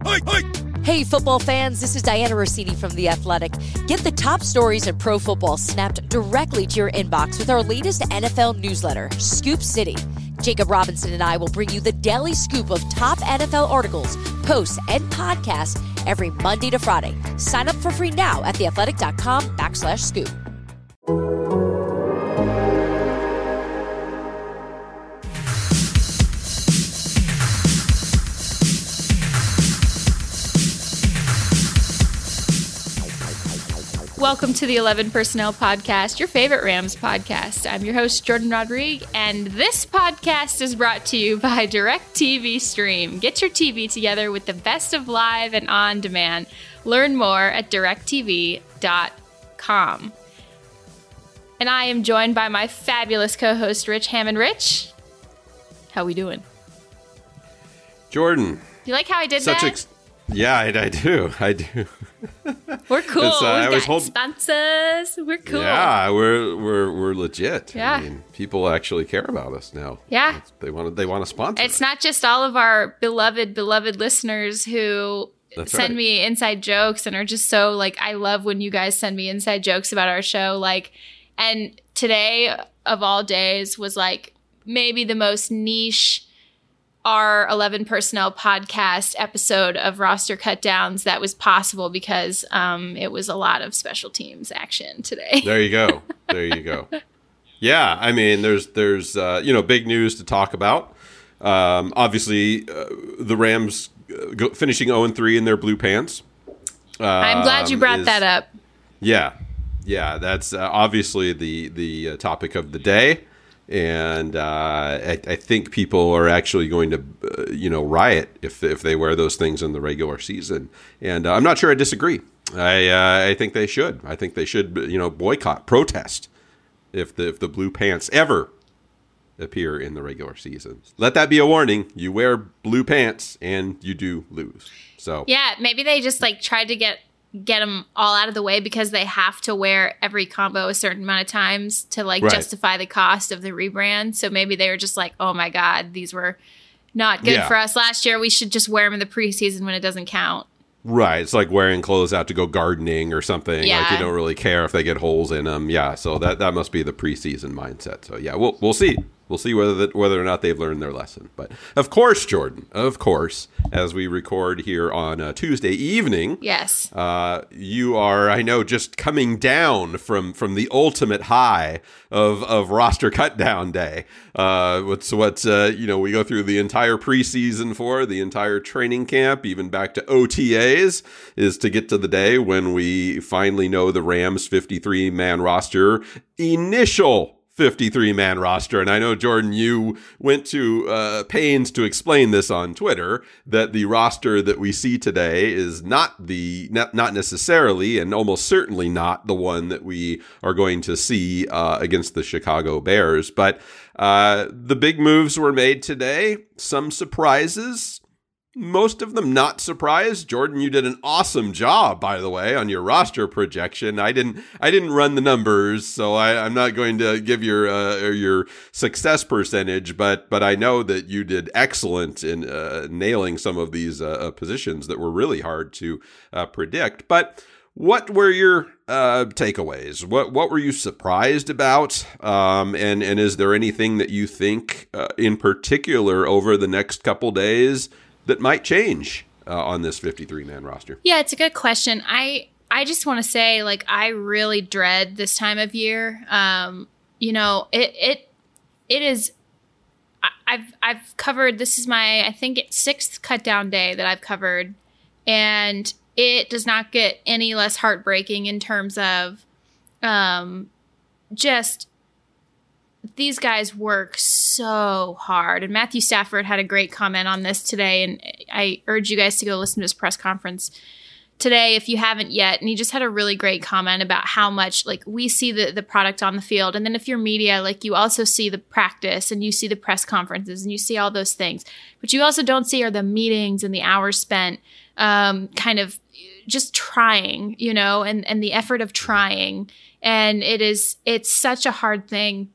Hey, football fans, this is Diana Rossini from The Athletic. Get the top stories in pro football snapped directly to your inbox with our latest NFL newsletter, Scoop City. Jacob Robinson and I will bring you the daily scoop of top NFL articles, posts, and podcasts every Monday to Friday. Sign up for free now at theathletic.com/scoop. Welcome to the 11 Personnel Podcast, your favorite Rams podcast. I'm your host, Jordan Rodriguez, and this podcast is brought to you by DirecTV Stream. Get your TV together with the best of live and on demand. Learn more at directv.com. And I am joined by my fabulous co-host, Rich Hammond. Rich, how we doing? Jordan. You like how I did that? Yeah, I do. We're cool. We've got sponsors. We're cool. Yeah, we're legit. Yeah. I mean, people actually care about us now. Yeah. They want to sponsor. It's not just all of our beloved listeners who send me inside jokes and are just so like, I love when you guys send me inside jokes about our show. Like, and today of all days was like maybe the most niche our 11 Personnel Podcast episode of roster cutdowns that was possible because it was a lot of special teams action today. There you go. Yeah, I mean, there's big news to talk about. Obviously, the Rams finishing 0-3 in their blue pants. I'm glad you brought that up. Yeah, that's obviously the topic of the day. And I think people are actually going to, riot if they wear those things in the regular season. And I'm not sure I disagree. I think they should. I think they should, boycott, protest if the blue pants ever appear in the regular season. Let that be a warning. You wear blue pants and you do lose. So yeah, maybe they just tried to get them all out of the way because they have to wear every combo a certain amount of times to justify the cost of the rebrand. So maybe they were just like, oh my God, these were not good for us last year. We should just wear them in the preseason when it doesn't count. Right. It's like wearing clothes out to go gardening or something. Yeah. Like you don't really care if they get holes in them. Yeah. So that must be the preseason mindset. So yeah, we'll see. We'll see whether or not they've learned their lesson. But of course, Jordan, as we record here on Tuesday evening, yes, you are, I know, just coming down from the ultimate high of roster cutdown day. We go through the entire preseason for, the entire training camp, even back to OTAs, is to get to the day when we finally know the Rams 53-man roster, initial 53-man roster. And I know, Jordan, you went to pains to explain this on Twitter, that the roster that we see today is not necessarily and almost certainly not the one that we are going to see against the Chicago Bears. But the big moves were made today. Some surprises. Most of them not surprised. Jordan, you did an awesome job, by the way, on your roster projection. I didn't run the numbers, so I'm not going to give your success percentage, but I know that you did excellent in nailing some of these positions that were really hard to predict. But what were your takeaways? What were you surprised about? And is there anything that you think in particular over the next couple days that might change on this 53-man roster? Yeah, it's a good question. I just want to say, I really dread this time of year. It is. I've covered. This is my, I think, sixth cutdown day that I've covered, and it does not get any less heartbreaking in terms of, just. These guys work so hard. And Matthew Stafford had a great comment on this today. And I urge you guys to go listen to his press conference today if you haven't yet. And he just had a really great comment about how much we see the product on the field. And then if you're media, you also see the practice and you see the press conferences and you see all those things. But you also don't see are the meetings and the hours spent kind of just trying, and the effort of trying. And it's such a hard thing.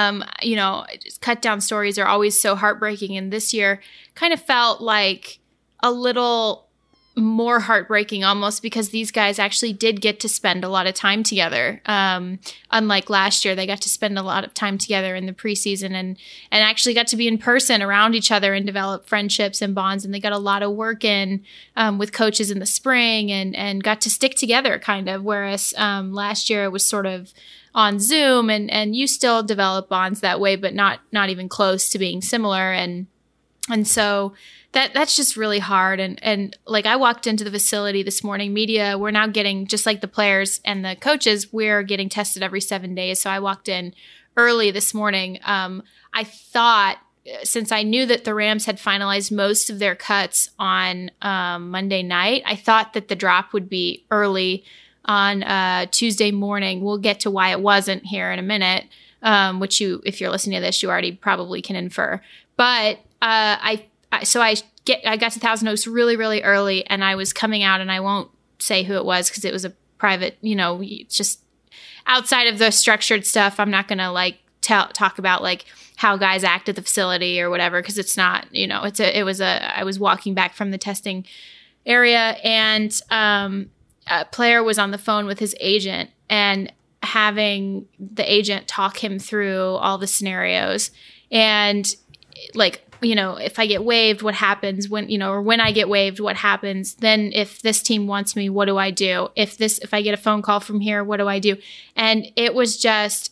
Cut down stories are always so heartbreaking. And this year kind of felt like a little more heartbreaking almost, because these guys actually did get to spend a lot of time together. Unlike last year, they got to spend a lot of time together in the preseason and actually got to be in person around each other and develop friendships and bonds. And they got a lot of work in with coaches in the spring and got to stick together kind of. Whereas last year it was sort of on Zoom and you still develop bonds that way, but not even close to being similar. And so that's just really hard. And like I walked into the facility this morning, media, we're now getting, just like the players and the coaches, we're getting tested every 7 days. So I walked in early this morning. I thought, since I knew that the Rams had finalized most of their cuts on Monday night, I thought that the drop would be early on Tuesday morning. We'll get to why it wasn't here in a minute, which you, if you're listening to this, you already probably can infer. But I got to Thousand Oaks really, really early, and I was coming out, and I won't say who it was because it was a private, it's just outside of the structured stuff. I'm not going to like talk about like how guys act at the facility or whatever, because it's not, I was walking back from the testing area, and a player was on the phone with his agent and having the agent talk him through all the scenarios. And like, if I get waived, what happens when I get waived, what happens? Then if this team wants me, what do I do? If I get a phone call from here, what do I do? And it was just,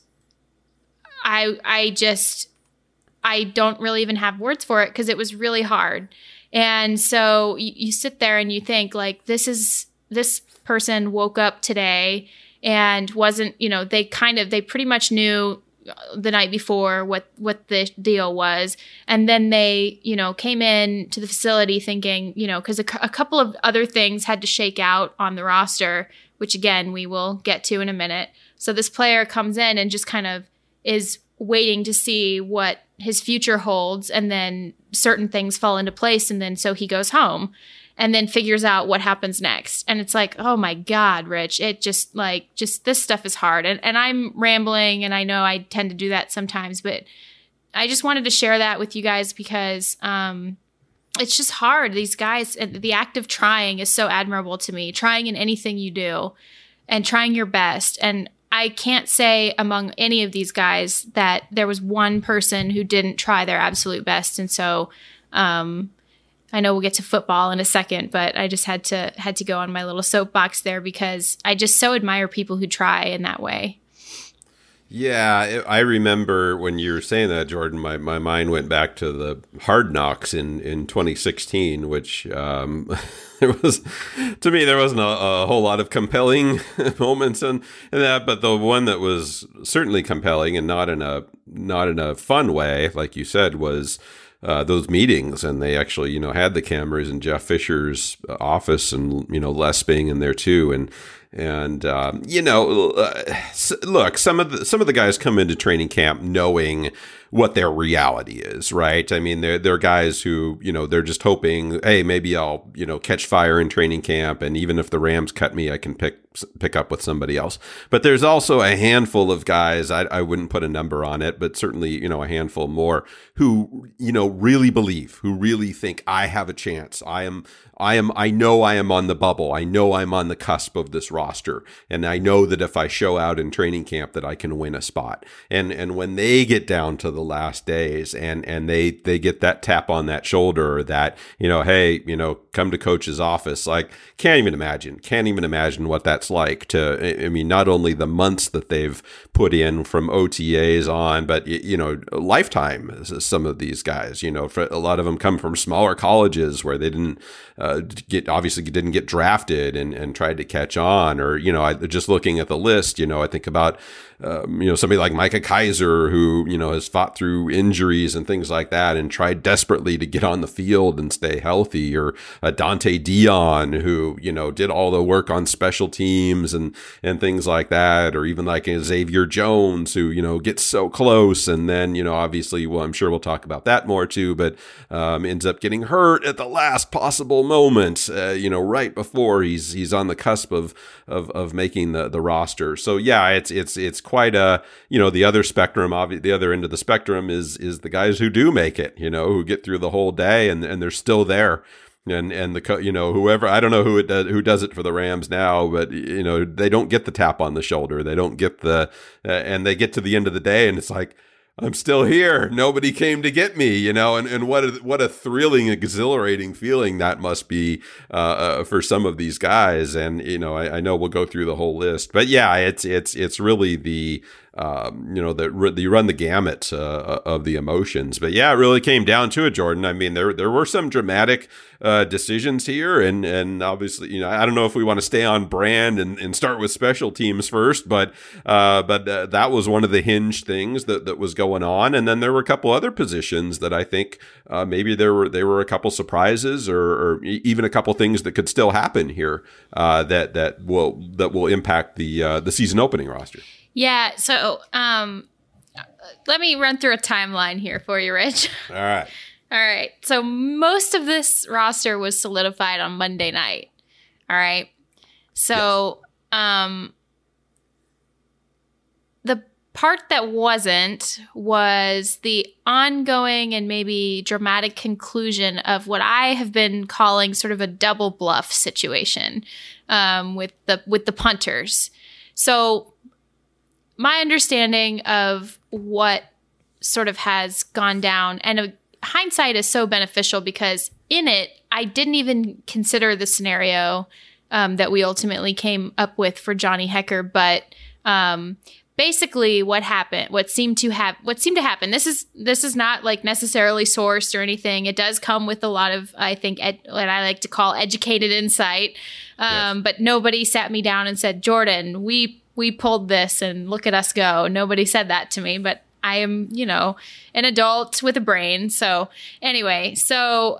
I don't really even have words for it because it was really hard. And so you sit there and you think like, this person woke up today and wasn't, they pretty much knew the night before what the deal was. And then they, came in to the facility thinking, because a couple of other things had to shake out on the roster, which again, we will get to in a minute. So this player comes in and just kind of is waiting to see what his future holds. And then certain things fall into place. And then so he goes home and then figures out what happens next. And it's like, oh my God, Rich, it just this stuff is hard. And I'm rambling, and I know I tend to do that sometimes, but I just wanted to share that with you guys because it's just hard. These guys, the act of trying is so admirable to me, trying in anything you do and trying your best. And I can't say among any of these guys that there was one person who didn't try their absolute best. And so, I know we'll get to football in a second, but I just had to go on my little soapbox there because I just so admire people who try in that way. Yeah, I remember when you were saying that, Jordan, my mind went back to the Hard Knocks in 2016, which there wasn't a whole lot of compelling moments in that, but the one that was certainly compelling and not in a fun way, like you said, was those meetings. And they actually, had the cameras in Jeff Fisher's office and, Les being in there too. And look, some of the guys come into training camp knowing what their reality is, right? I mean, they're guys who, they're just hoping, hey, maybe I'll, catch fire in training camp. And even if the Rams cut me, I can pick up with somebody else. But there's also a handful of guys, I wouldn't put a number on it, but certainly, a handful more who, really believe, who really think I have a chance. I know I am on the bubble. I know I'm on the cusp of this roster. And I know that if I show out in training camp that I can win a spot. And when they get down to the last days and they get that tap on that shoulder that, hey, come to coach's office, like can't even imagine what that's like to, I mean, not only the months that they've put in from OTAs on, but, lifetime, some of these guys, for a lot of them come from smaller colleges where they didn't get drafted and tried to catch on, or, just looking at the list, I think about, somebody like Micah Kaiser, who, has fought through injuries and things like that and tried desperately to get on the field and stay healthy, or Dante Dion, who, did all the work on special teams and things like that, or even like Xavier Jones, who, gets so close. And then, obviously, well, I'm sure we'll talk about that more too, but ends up getting hurt at the last possible moment, right before he's on the cusp of making the roster. So yeah, it's quite a, the other spectrum, the other end of the spectrum is the guys who do make it, who get through the whole day and they're still there. And whoever, I don't know who does it for the Rams now, but they don't get the tap on the shoulder. They don't get and they get to the end of the day and it's like, I'm still here. Nobody came to get me, and what a thrilling, exhilarating feeling that must be for some of these guys. And I know we'll go through the whole list, but yeah, it's really the you run the gamut of the emotions. But yeah, it really came down to it, Jordan. I mean, there were some dramatic decisions here, and obviously, I don't know if we want to stay on brand and start with special teams first, but that was one of the hinge things that was going on. And then there were a couple other positions that I think maybe there were a couple surprises or even a couple things that could still happen here that will impact the season opening roster. Yeah, so let me run through a timeline here for you, Rich. All right. So most of this roster was solidified on Monday night. All right. So the part that wasn't was the ongoing and maybe dramatic conclusion of what I have been calling sort of a double bluff situation with the punters. So my understanding of what sort of has gone down, and hindsight is so beneficial because in it, I didn't even consider the scenario that we ultimately came up with for Johnny Hekker. But basically, what seemed to happen. This is not like necessarily sourced or anything. It does come with a lot of, I think, what I like to call educated insight. Yes. But nobody sat me down and said, Jordan, we pulled this and look at us go. Nobody said that to me, but I am, an adult with a brain. So anyway, so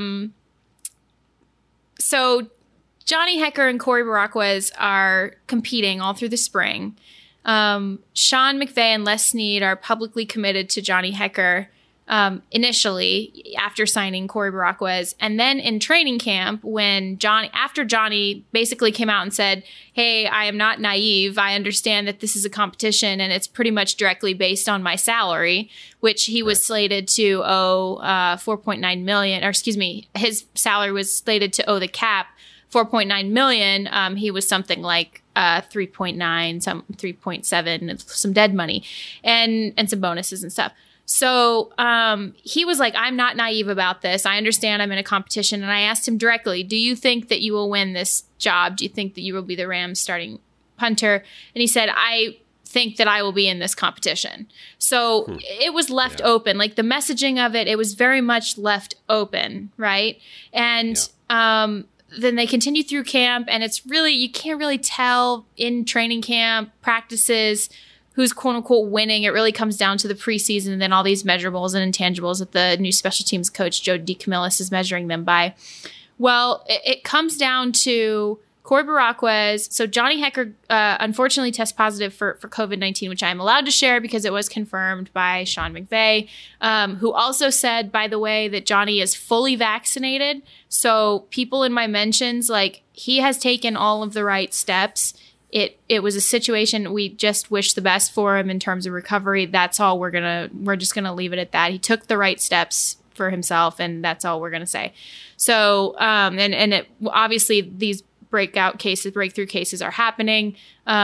Johnny Hekker and Corey Baraquez are competing all through the spring. Sean McVay and Les Snead are publicly committed to Johnny Hekker initially after signing Corey Baraquez. And then in training camp, after Johnny basically came out and said, hey, I am not naive. I understand that this is a competition and it's pretty much directly based on my salary, which he was slated to owe $4.9 million, or excuse me, his salary was slated to owe the cap $4.9 million. He was something like 3.9, some 3.7, some dead money and some bonuses and stuff. So he was like, I'm not naive about this. I understand I'm in a competition. And I asked him directly, do you think that you will win this job? Do you think that you will be the Rams starting punter? And he said, I think that I will be in this competition. So it was left open. Like the messaging of it was very much left open, right? And then they continue through camp, and it's really, you can't really tell in training camp, practices, who's quote unquote winning. It really comes down to the preseason and then all these measurables and intangibles that the new special teams coach, Joe DeCamillis, is measuring them by. Well, it comes down to Corey Baraquez. So Johnny Hekker unfortunately tested positive for COVID-19, which I'm allowed to share because it was confirmed by Sean McVay, who also said, by the way, that Johnny is fully vaccinated. So people in my mentions, like, he has taken all of the right steps. It was a situation, we just wish the best for him in terms of recovery. That's all we're just gonna leave it at that. He took the right steps for himself, and that's all we're gonna say. So obviously these breakthrough cases are happening.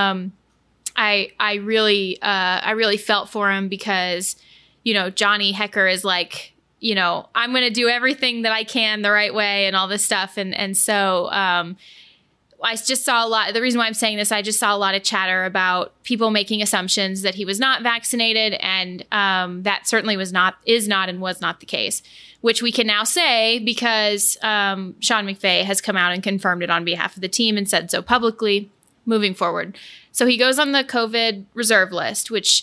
I really felt for him because, Johnny Hekker is like, I'm gonna do everything that I can the right way and all this stuff, and so I just saw a lot. The reason why I'm saying this, I just saw a lot of chatter about people making assumptions that he was not vaccinated, and that certainly is not and was not the case, which we can now say because Sean McVay has come out and confirmed it on behalf of the team and said so publicly moving forward. So he goes on the COVID reserve list, which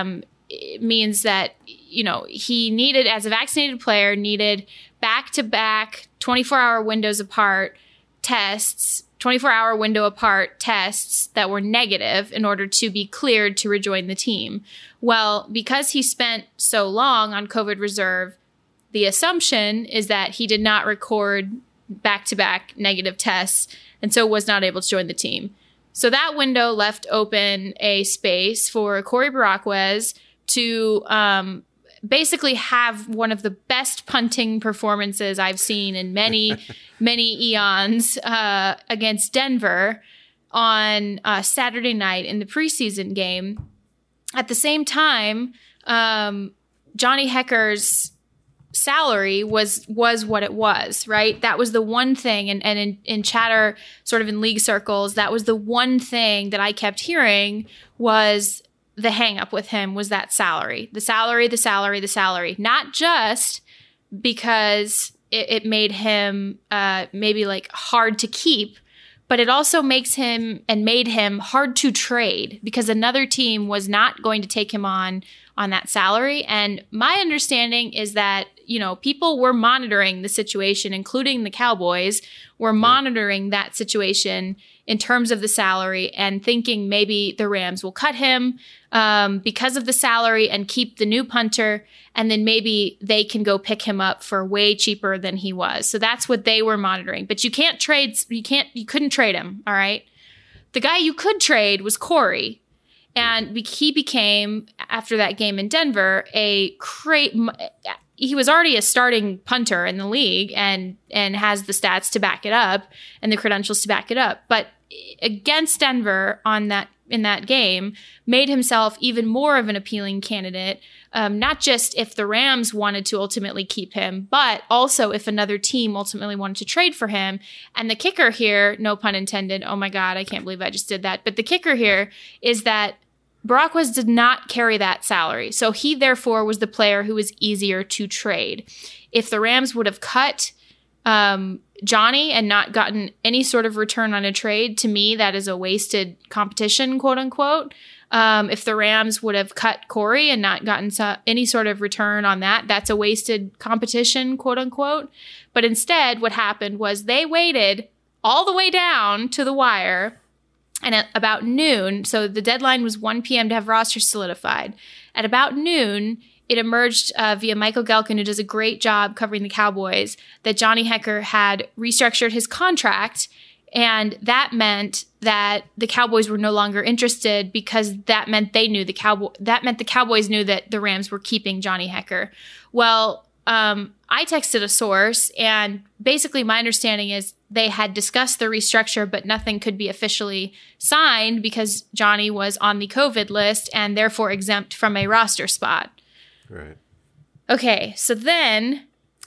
means that, he needed, as a vaccinated player, needed back-to-back 24-hour windows apart tests, 24-hour window apart tests that were negative in order to be cleared to rejoin the team. Well, because he spent so long on COVID reserve, the assumption is that he did not record back-to-back negative tests and so was not able to join the team. So that window left open a space for Corey Baraquez to basically have one of the best punting performances I've seen in many, many eons against Denver on Saturday night in the preseason game. At the same time, Johnny Hekker's salary was what it was, right? That was the one thing, and in chatter, sort of in league circles, that was the one thing that I kept hearing was the hang up with him was that salary. The salary. Not just because it made him maybe like hard to keep, but it also made him hard to trade because another team was not going to take him on that salary. And my understanding is that, people were monitoring the situation, including the Cowboys, were monitoring that situation in terms of the salary and thinking maybe the Rams will cut him because of the salary and keep the new punter. And then maybe they can go pick him up for way cheaper than he was. So that's what they were monitoring. But you couldn't trade him. All right. The guy you could trade was Corey. And he became, after that game in Denver, he was already a starting punter in the league and has the stats to back it up and the credentials to back it up. But against Denver in that game, made himself even more of an appealing candidate, not just if the Rams wanted to ultimately keep him, but also if another team ultimately wanted to trade for him. And the kicker here, no pun intended, oh my God, I can't believe I just did that. But the kicker here is that Brock West did not carry that salary. So he therefore was the player who was easier to trade. If the Rams would have cut Johnny and not gotten any sort of return on a trade, to me, that is a wasted competition, quote unquote. If the Rams would have cut Corey and not gotten any sort of return on that, that's a wasted competition, quote unquote. But instead, what happened was they waited all the way down to the wire. And at about noon, so the deadline was 1 p.m. to have rosters solidified. At about noon, it emerged via Michael Gelkin, who does a great job covering the Cowboys, that Johnny Hekker had restructured his contract. And that meant that the Cowboys were no longer interested because that meant the Cowboys knew that the Rams were keeping Johnny Hekker. Well, I texted a source, and basically my understanding is they had discussed the restructure, but nothing could be officially signed because Johnny was on the COVID list and therefore exempt from a roster spot. Right. Okay, so then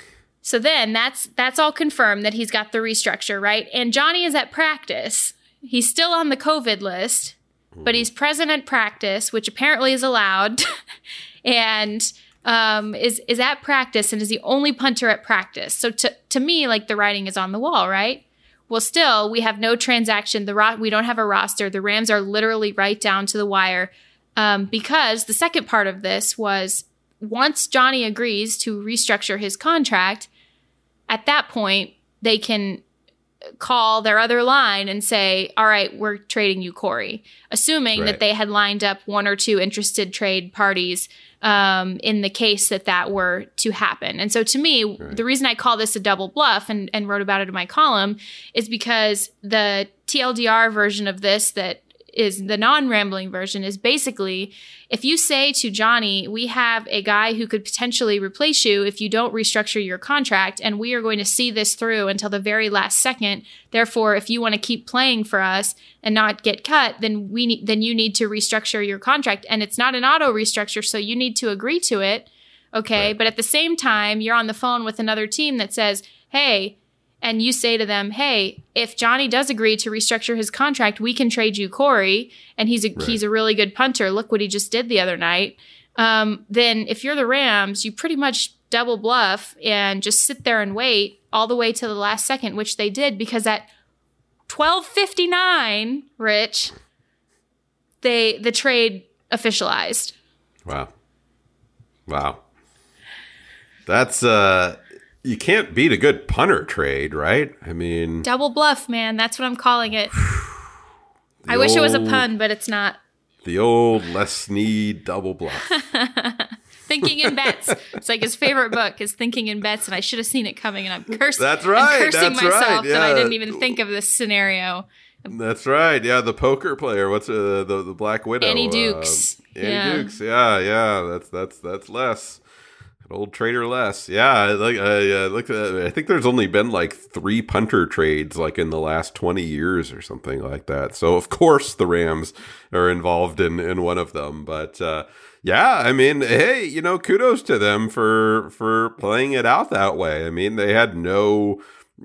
that's all confirmed that he's got the restructure, right? And Johnny is at practice. He's still on the COVID list, but he's present at practice, which apparently is allowed, and is at practice and is the only punter at practice. So to me, like, the writing is on the wall, right? Well, still, we have no transaction. We don't have a roster. The Rams are literally right down to the wire because the second part of this was once Johnny agrees to restructure his contract, at that point, they can call their other line and say, all right, we're trading you Corey, assuming that they had lined up one or two interested trade parties in the case that were to happen. And so to me, the reason I call this a double bluff and wrote about it in my column is because the TLDR version of this, that is the non-rambling version, is basically if you say to Johnny, we have a guy who could potentially replace you if you don't restructure your contract, and we are going to see this through until the very last second. Therefore, if you want to keep playing for us and not get cut, then you need to restructure your contract. And it's not an auto restructure, so you need to agree to it. Okay. Right. But at the same time, you're on the phone with another team that says, hey, and you say to them, hey, if Johnny does agree to restructure his contract, we can trade you Corey, and he's a really good punter. Look what he just did the other night. Then if you're the Rams, you pretty much double bluff and just sit there and wait all the way to the last second, which they did, because at 12:59, Rich, the trade officialized. Wow. That's you can't beat a good punter trade, right? I mean, double bluff, man. That's what I'm calling it. I wish it was a pun, but it's not. The old Les Snead double bluff. Thinking in Bets. It's like his favorite book is Thinking in Bets, and I should have seen it coming, and I'm cursing. That's right. I'm cursing that's myself right. Yeah. that I didn't even think of this scenario. That's right. Yeah, the poker player. What's the Black Widow? Annie Dukes. Annie Dukes. Yeah. That's Les. Old trader less. Yeah, I think there's only been like 3 punter trades like in the last 20 years or something like that. So of course the Rams are involved in one of them. But yeah, I mean, hey, kudos to them for playing it out that way. I mean, they had no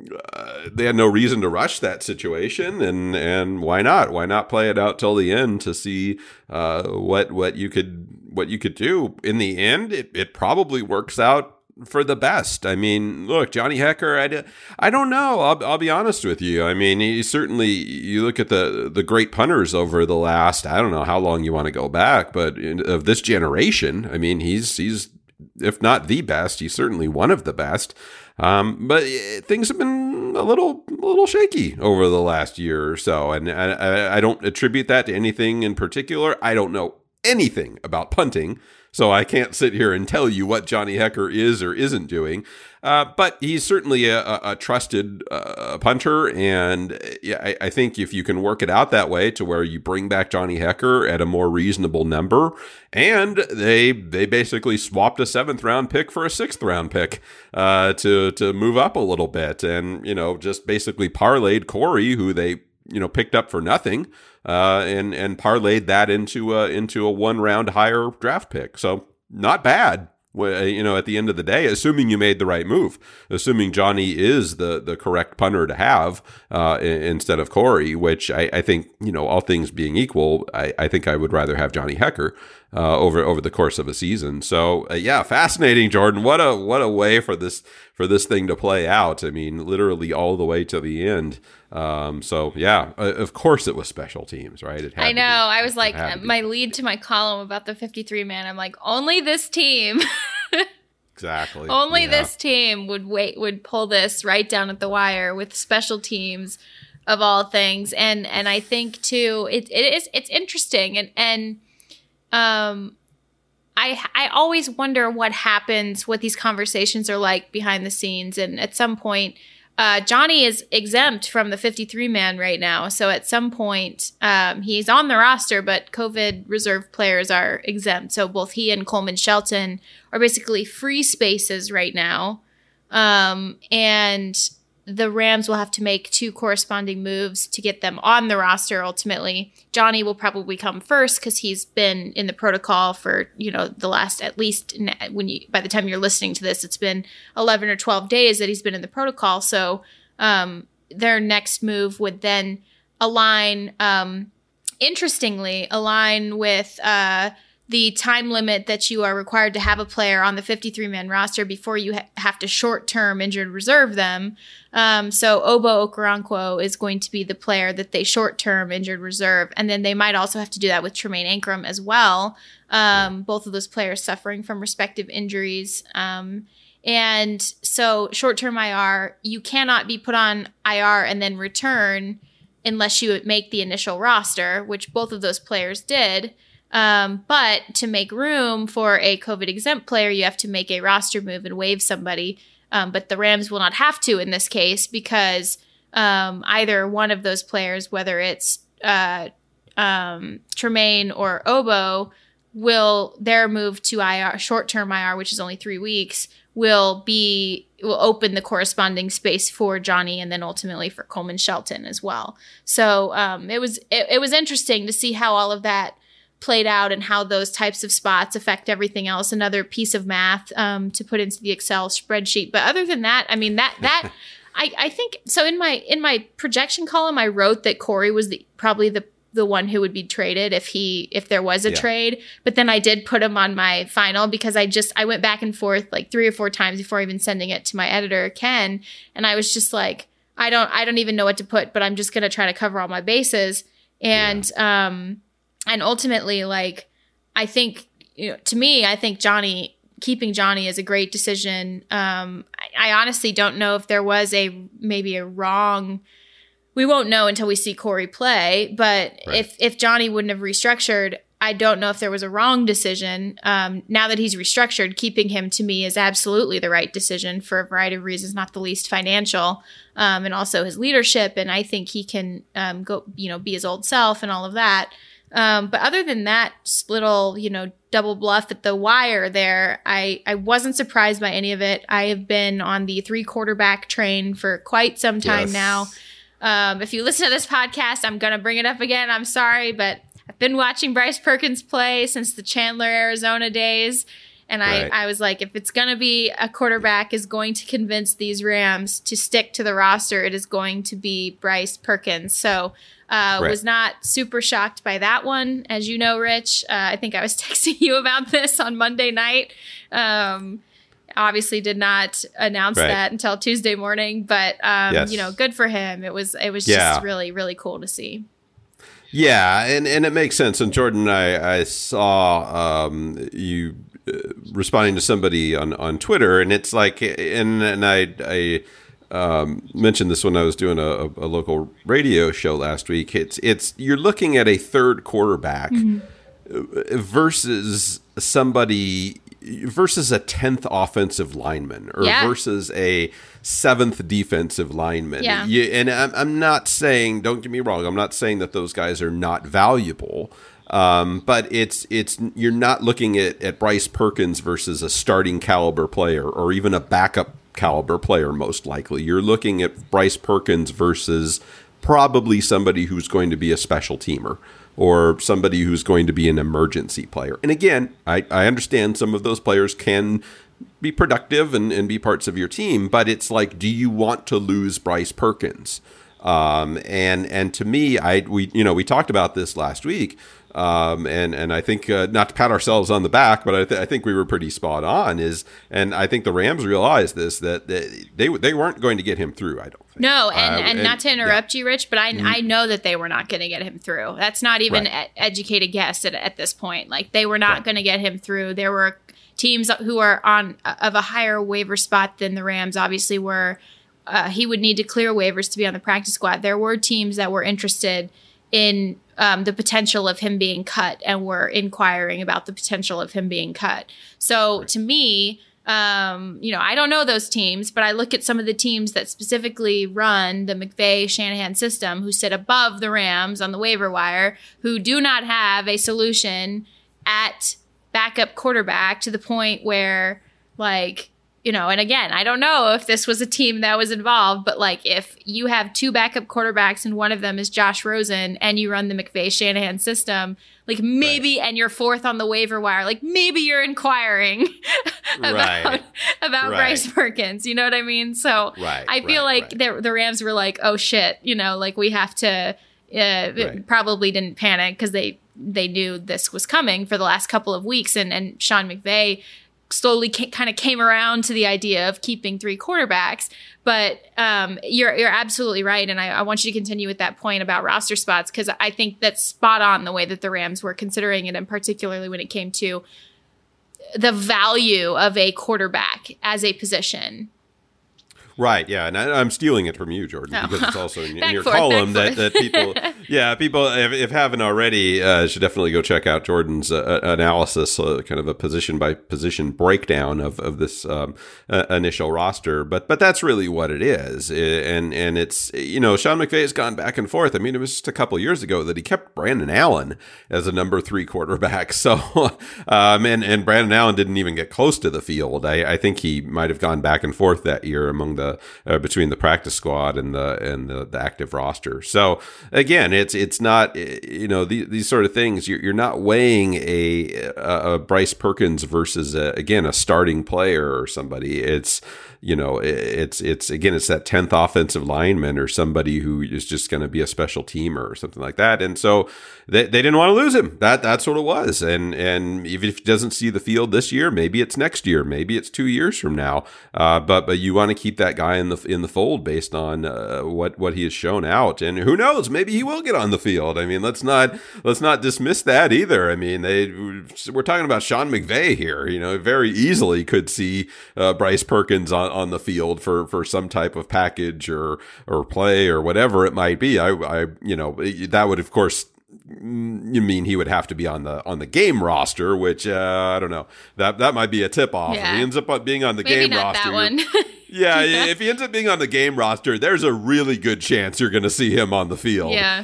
reason to rush that situation, and why not? Why not play it out till the end to see what you could do? In the end, it probably works out for the best. I mean, look, Johnny Hekker, I don't know. I'll be honest with you. I mean, you look at the great punters over the last, I don't know how long you want to go back, but of this generation, I mean, he's if not the best, he's certainly one of the best. But things have been a little shaky over the last year or so, and I don't attribute that to anything in particular. I don't know anything about punting, so I can't sit here and tell you what Johnny Hekker is or isn't doing. But he's certainly a trusted punter, and yeah, I think if you can work it out that way to where you bring back Johnny Hekker at a more reasonable number, and they basically swapped a 7th round pick for a 6th round pick to move up a little bit, and just basically parlayed Corey, who they picked up for nothing, and parlayed that into a 1 round higher draft pick. So not bad. At the end of the day, assuming you made the right move, assuming Johnny is the correct punter to have instead of Corey, which I think, all things being equal, I think I would rather have Johnny Hekker over the course of a season. So yeah, fascinating, Jordan. What a way for this thing to play out. I mean, literally all the way to the end. So yeah, of course it was special teams, right? I know. I was like, my lead to my column about the 53 man, I'm like, only this team. Exactly. Only this team would pull this right down at the wire with special teams of all things. And I think too, it's interesting. And I always wonder what happens, what these conversations are like behind the scenes. And at some point, Johnny is exempt from the 53 man right now. So at some point, he's on the roster, but COVID reserve players are exempt. So both he and Coleman Shelton are basically free spaces right now. And the Rams will have to make 2 corresponding moves to get them on the roster ultimately. Johnny will probably come first because he's been in the protocol for, the last, at least by the time you're listening to this, it's been 11 or 12 days that he's been in the protocol. So their next move would then interestingly align with the time limit that you are required to have a player on the 53-man roster before you have to short-term injured reserve them. So Obo Okoronkwo is going to be the player that they short-term injured reserve. And then they might also have to do that with Tremaine Ankrum as well. Both of those players suffering from respective injuries. And so short-term IR, you cannot be put on IR and then return unless you make the initial roster, which both of those players did. But to make room for a COVID exempt player, you have to make a roster move and waive somebody. But the Rams will not have to in this case because either one of those players, whether it's Tremaine or Obo, their move to IR, short-term IR, which is only 3 weeks, will open the corresponding space for Johnny and then ultimately for Coleman Shelton as well. So it was interesting to see how all of that played out and how those types of spots affect everything else. Another piece of math to put into the Excel spreadsheet. But other than that, I mean, I think so. In my projection column, I wrote that Corey was probably the one who would be traded if there was a trade. But then I did put him on my final because I went back and forth like 3 or 4 times before even sending it to my editor, Ken. And I was just like, I don't even know what to put, but I'm just going to try to cover all my bases. And, and ultimately, like, I think, to me, I think keeping Johnny is a great decision. I honestly don't know if there was maybe a wrong. We won't know until we see Corey play. But if Johnny wouldn't have restructured, I don't know if there was a wrong decision. Now that he's restructured, keeping him to me is absolutely the right decision for a variety of reasons, not the least financial, and also his leadership. And I think he can go, be his old self and all of that. But other than that little, double bluff at the wire there, I wasn't surprised by any of it. I have been on the 3 quarterback train for quite some time now. If you listen to this podcast, I'm going to bring it up again. I'm sorry, but I've been watching Bryce Perkins play since the Chandler, Arizona days. And I was like, if it's going to be a quarterback is going to convince these Rams to stick to the roster, it is going to be Bryce Perkins. So was not super shocked by that one. As you know, Rich, I think I was texting you about this on Monday night. Obviously did not announce that until Tuesday morning, but good for him. It was just really, really cool to see. Yeah, and it makes sense. And Jordan, I saw you responding to somebody on Twitter, and it's like, and I mentioned this when I was doing a local radio show last week. It's you're looking at a third quarterback versus somebody versus a 10th offensive lineman or versus a 7th defensive lineman. Yeah. And I'm not saying, don't get me wrong, I'm not saying that those guys are not valuable. But it's you're not looking at Bryce Perkins versus a starting caliber player or even a backup caliber player, most likely. You're looking at Bryce Perkins versus probably somebody who's going to be a special teamer or somebody who's going to be an emergency player. And again, I understand some of those players can be productive and be parts of your team, but it's like, do you want to lose Bryce Perkins? And to me, we talked about this last week. And I think not to pat ourselves on the back, but I think we were pretty spot on. And I think the Rams realized this, that they weren't going to get him through. I don't think. No, and not to interrupt you, Rich, but I know that they were not going to get him through. That's not even educated guess at this point. Like they were not going to get him through. There were teams who are of a higher waiver spot than the Rams. Obviously, were he would need to clear waivers to be on the practice squad. There were teams that were interested in the potential of him being cut and were inquiring about the potential of him being cut. So to me, I don't know those teams, but I look at some of the teams that specifically run the McVay-Shanahan system who sit above the Rams on the waiver wire, who do not have a solution at backup quarterback to the point where, like, and again, I don't know if this was a team that was involved, but like if you have 2 backup quarterbacks and one of them is Josh Rosen and you run the McVay-Shanahan system, like maybe, and you're 4th on the waiver wire, like maybe you're inquiring about Bryce Perkins. You know what I mean? So I feel like the Rams were like, oh shit, like we have to, probably didn't panic because they knew this was coming for the last couple of weeks. And Sean McVay slowly kind of came around to the idea of keeping 3 quarterbacks. But you're absolutely right. And I want you to continue with that point about roster spots, because I think that's spot on the way that the Rams were considering it, and particularly when it came to the value of a quarterback as a position. Right, yeah, and I'm stealing it from you, Jordan, because it's also in your column that people, if haven't already, should definitely go check out Jordan's analysis, kind of a position by position breakdown of this initial roster. But that's really what it is, and it's Sean McVay has gone back and forth. I mean, it was just a couple of years ago that he kept Brandon Allen as a number 3 quarterback. So, and Brandon Allen didn't even get close to the field. I think he might have gone back and forth that year among between the practice squad and the active roster. So again, it's not these sort of things. You're not weighing a Bryce Perkins versus a starting player or somebody. It's it's that 10th offensive lineman or somebody who is just going to be a special teamer or something like that. And so they didn't want to lose him. That's what it was. And even if he doesn't see the field this year, maybe it's next year, maybe it's 2 years from now. But you want to keep that guy in the fold based on what he has shown out. And who knows, maybe he will get on the field. I mean, let's not dismiss that either. I mean, we're talking about Sean McVay here. Very easily could see Bryce Perkins on the field for some type of package or play or whatever it might be. That would, of course, you mean he would have to be on the game roster, which I don't know. That might be a tip off. Yeah. If he ends up being on the game roster. That one. Yeah, if he ends up being on the game roster, there's a really good chance you're going to see him on the field. Yeah.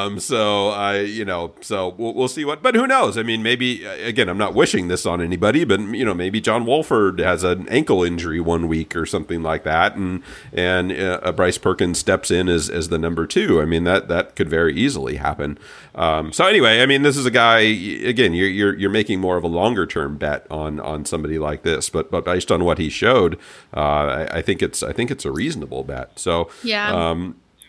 So we'll see but who knows? I mean, maybe again, I'm not wishing this on anybody, but maybe John Wolford has an ankle injury 1 week or something like that, and Bryce Perkins steps in as the number 2. I mean, that could very easily happen. So anyway, I mean, this is a guy. Again, you're making more of a longer term bet on somebody like this, but based on what he showed, I think it's a reasonable bet. So yeah.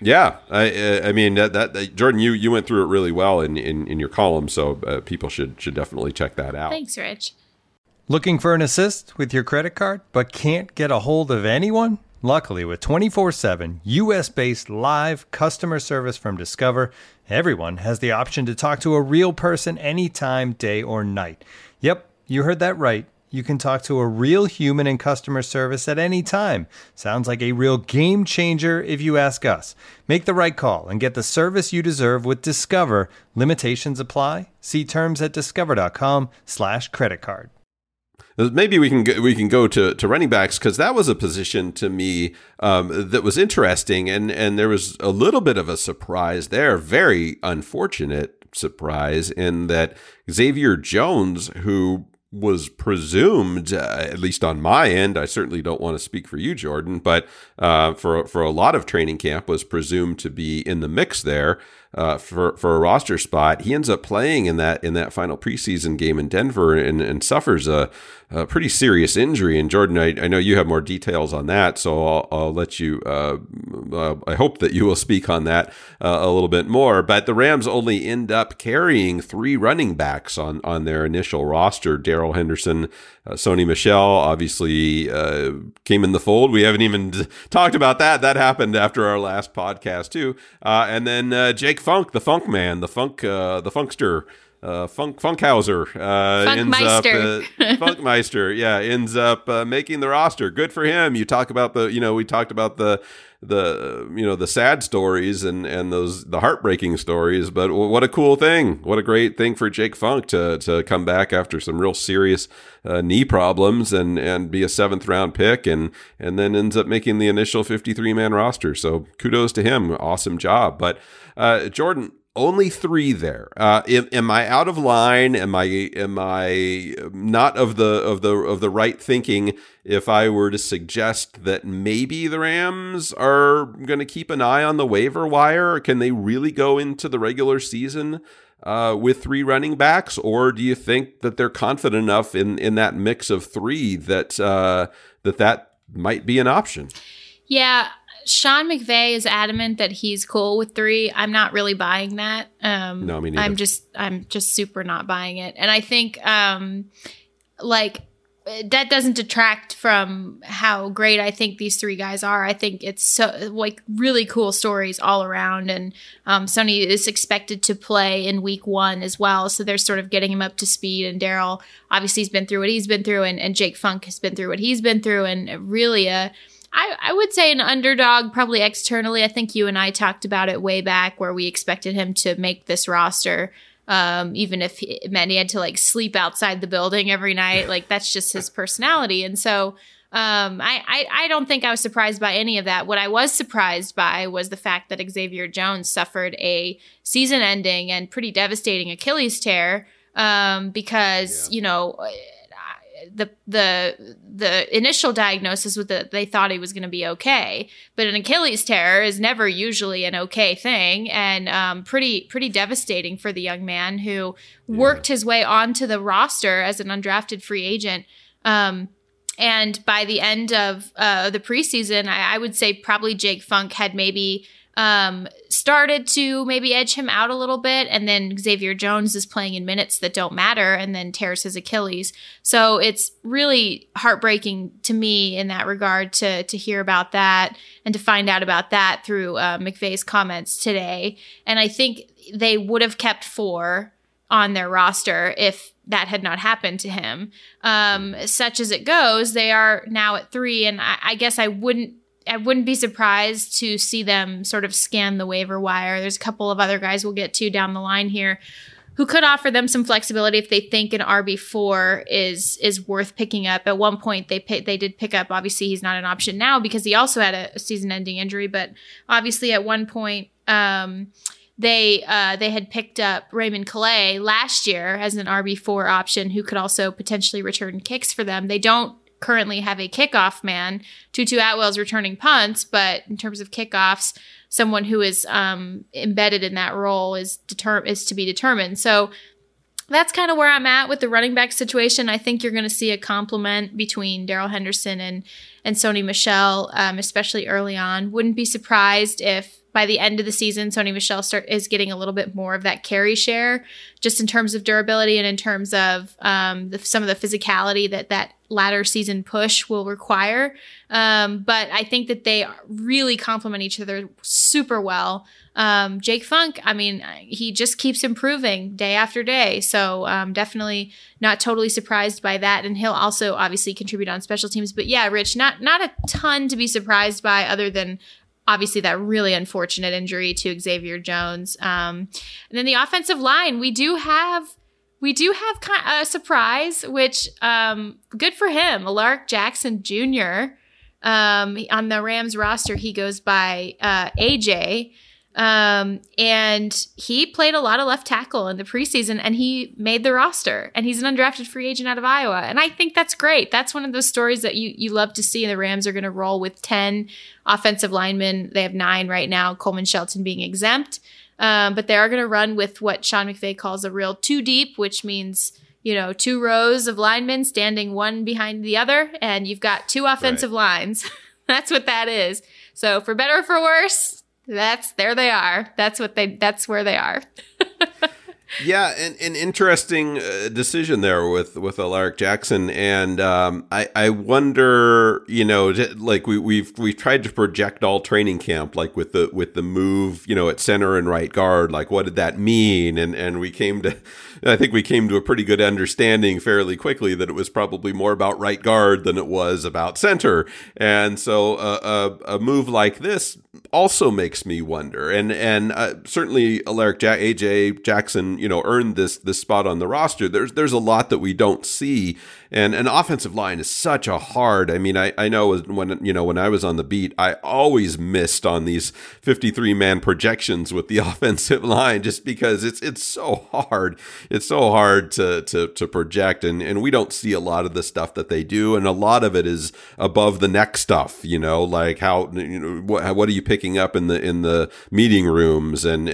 I mean that Jordan, you went through it really well in your column, so people should definitely check that out. Thanks, Rich. Looking for an assist with your credit card, but can't get a hold of anyone? Luckily, with 24/7 U.S.-based live customer service from Discover, everyone has the option to talk to a real person anytime, day or night. Yep, you heard that right. You can talk to a real human in customer service at any time. Sounds like a real game changer if you ask us. Make the right call and get the service you deserve with Discover. Limitations apply. See terms at discover.com/creditcard. Maybe we can go to running backs, because that was a position to me that was interesting, and there was a little bit of a surprise there, very unfortunate surprise, in that Xavier Jones, who was presumed, at least on my end, I certainly don't want to speak for you, Jordan, but for a lot of training camp was presumed to be in the mix there for a roster spot. He ends up playing in that final preseason game in Denver and suffers a pretty serious injury. And Jordan, I know you have more details on that, so I'll let you. I hope that you will speak on that a little bit more. But the Rams only end up carrying 3 running backs on their initial roster. Darrell Henderson, Sony Michel obviously came in the fold. We haven't even talked about that. That happened after our last podcast too. And then Jake Funk, the Funk Man, the Funkster. Funkhauser Funkmeister, ends up making the roster. Good for him. You talk about we talked about the sad stories and the heartbreaking stories, but what a cool thing. What a great thing for Jake Funk to come back after some real serious knee problems and be a 7th round pick and then ends up making the initial 53-man roster. So kudos to him. Awesome job. But Jordan, only 3 there. Am I out of line? Am I not of the right thinking if I were to suggest that maybe the Rams are going to keep an eye on the waiver wire? Can they really go into the regular season with 3 running backs, or do you think that they're confident enough in that mix of 3 that might be an option? Yeah. Sean McVay is adamant that he's cool with 3. I'm not really buying that. No, me neither. I'm just super not buying it. And I think that doesn't detract from how great I think these 3 guys are. I think it's so really cool stories all around. And Sony is expected to play in week 1 as well. So they're sort of getting him up to speed. And Darrell obviously has been through what he's been through, and Jake Funk has been through what he's been through, and really I would say an underdog, probably externally. I think you and I talked about it way back, where we expected him to make this roster, even if it meant he had to sleep outside the building every night. That's just his personality. And so I don't think I was surprised by any of that. What I was surprised by was the fact that Xavier Jones suffered a season-ending and pretty devastating Achilles tear because, the initial diagnosis was that they thought he was going to be okay, but an Achilles tear is never usually an okay thing, and pretty devastating for the young man who worked his way onto the roster as an undrafted free agent. And by the end of the preseason, I would say probably Jake Funk had maybe started to maybe edge him out a little bit, and then Xavier Jones is playing in minutes that don't matter and then tears his Achilles. So it's really heartbreaking to me in that regard to hear about that and to find out about that through McVay's comments today. And I think they would have kept 4 on their roster if that had not happened to him. Such as it goes, they are now at 3, and I guess I wouldn't be surprised to see them sort of scan the waiver wire. There's a couple of other guys we'll get to down the line here offer them some flexibility if they think an RB4 is worth picking up. At one point, they did pick up. Obviously, he's not an option now because he also had a season-ending injury. But obviously, at one point, they had picked up Raymond Calais last year as an RB4 option who could also potentially return kicks for them. They don't currently have a kickoff man. Tutu Atwell's returning punts, but in terms of kickoffs, someone who is embedded in that role is to be determined. So that's kind of where I'm at with the running back situation. I think you're going to see a complement between Darrell Henderson and Sony Michel, especially early on. Wouldn't be surprised if by the end of the season, Sony Michel is getting a little bit more of that carry share, just in terms of durability and in terms of some of the physicality that latter season push will require. But I think that they really complement each other super well. Jake Funk, I mean, he just keeps improving day after day. So definitely not totally surprised by that. And he'll also obviously contribute on special teams. But yeah, Rich, not a ton to be surprised by other than obviously that really unfortunate injury to Xavier Jones. And then the offensive line, we do have a surprise, which good for him. Alaric Jackson Jr. On the Rams roster, he goes by AJ. And he played a lot of left tackle in the preseason and he made the roster and he's an undrafted free agent out of Iowa. And I think that's great. That's one of those stories that you love to see. The Rams are going to roll with 10 offensive linemen. They have 9 right now, Coleman Shelton being exempt. But they are going to run with what Sean McVay calls a real 2 deep, which means, 2 rows of linemen standing one behind the other. And you've got 2 offensive lines. That's what that is. So for better or for worse, there they are. That's where they are. Yeah, an interesting decision there with Alaric Jackson, and I wonder, like we've tried to project all training camp, like with the move, at center and right guard, like what did that mean? And I think we came to a pretty good understanding fairly quickly that it was probably more about right guard than it was about center, and so a move like this also makes me wonder, and certainly AJ Jackson, earned this spot on the roster. There's a lot that we don't see, and an offensive line is such a hard. I mean, I know when I was on the beat, I always missed on these 53-man projections with the offensive line just because it's so hard. It's so hard to project, and we don't see a lot of the stuff that they do, and a lot of it is above the neck stuff. Like how what are you picking up in the meeting rooms, and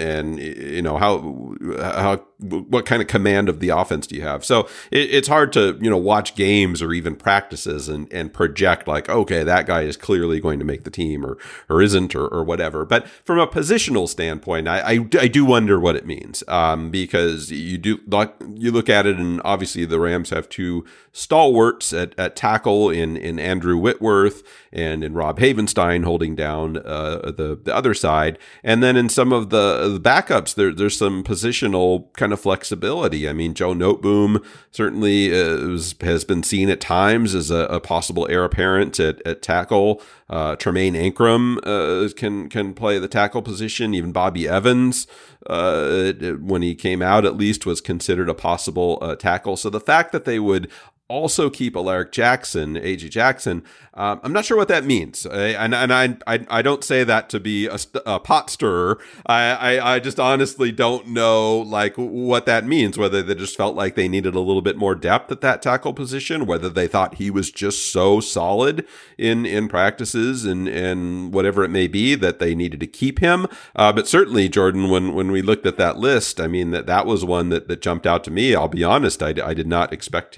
how what kind of command of the offense do you have? So it's hard to watch games or even practices and project like, okay, that guy is clearly going to make the team or isn't or whatever. But from a positional standpoint, I do wonder what it means, because you look at it, and obviously the Rams have 2 stalwarts at tackle in Andrew Whitworth and in Rob Havenstein holding down the other side, and then in some of the backups there's some positional kind of flexibility. I mean, Joe Noteboom certainly has been seen at times as a possible heir apparent at tackle. Tremaine Ankrum can play the tackle position. Even Bobby Evans, when he came out, at least was considered a possible tackle. So the fact that they would also keep Alaric Jackson, AJ Jackson, I'm not sure what that means, and I don't say that to be a pot stirrer. I just honestly don't know like what that means. Whether they just felt like they needed a little bit more depth at that tackle position, whether they thought he was just so solid in practices and whatever it may be that they needed to keep him. But certainly, Jordan, when we looked at that list, I mean that was one that jumped out to me. I'll be honest, I did not expect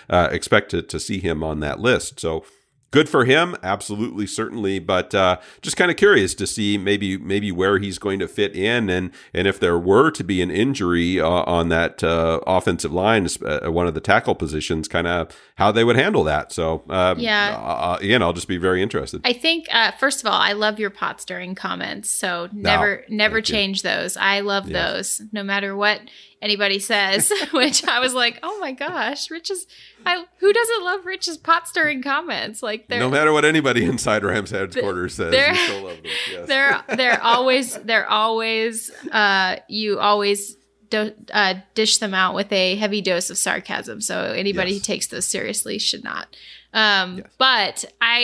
to see him on that list. So good for him, absolutely, certainly, but just kind of curious to see maybe where he's going to fit in, and if there were to be an injury on that offensive line, one of the tackle positions, kind of how they would handle that. So I'll just be very interested. I think first of all, I love your pot stirring comments, so never change those. I love those, no matter what anybody says. Which I was like, oh my gosh, who doesn't love Rich's pot stirring comments? Like, no matter what anybody inside Rams headquarters says, you still love them. Yes. They're always you always dish them out with a heavy dose of sarcasm. So anybody who takes those seriously should not. But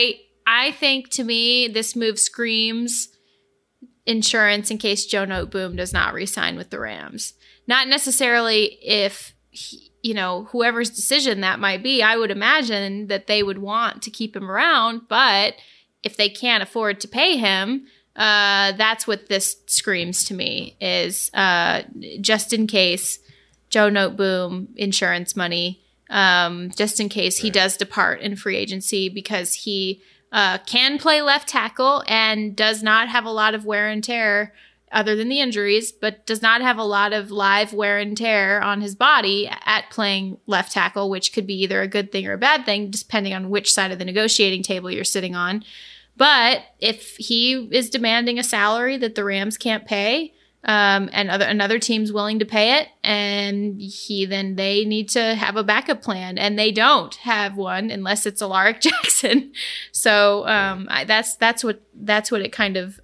I think, to me, this move screams insurance in case Joe Noteboom does not re-sign with the Rams. Not necessarily if whoever's decision that might be. I would imagine that they would want to keep him around, but if they can't afford to pay him, that's what this screams to me, is just in case Joe Noteboom insurance money, just in case he does depart in free agency, because he can play left tackle and does not have a lot of wear and tear other than the injuries, but does not have a lot of live wear and tear on his body at playing left tackle, which could be either a good thing or a bad thing, depending on which side of the negotiating table you're sitting on. But if he is demanding a salary that the Rams can't pay, and another team's willing to pay it, and then they need to have a backup plan, and they don't have one unless it's Alaric Jackson. So that's what it kind of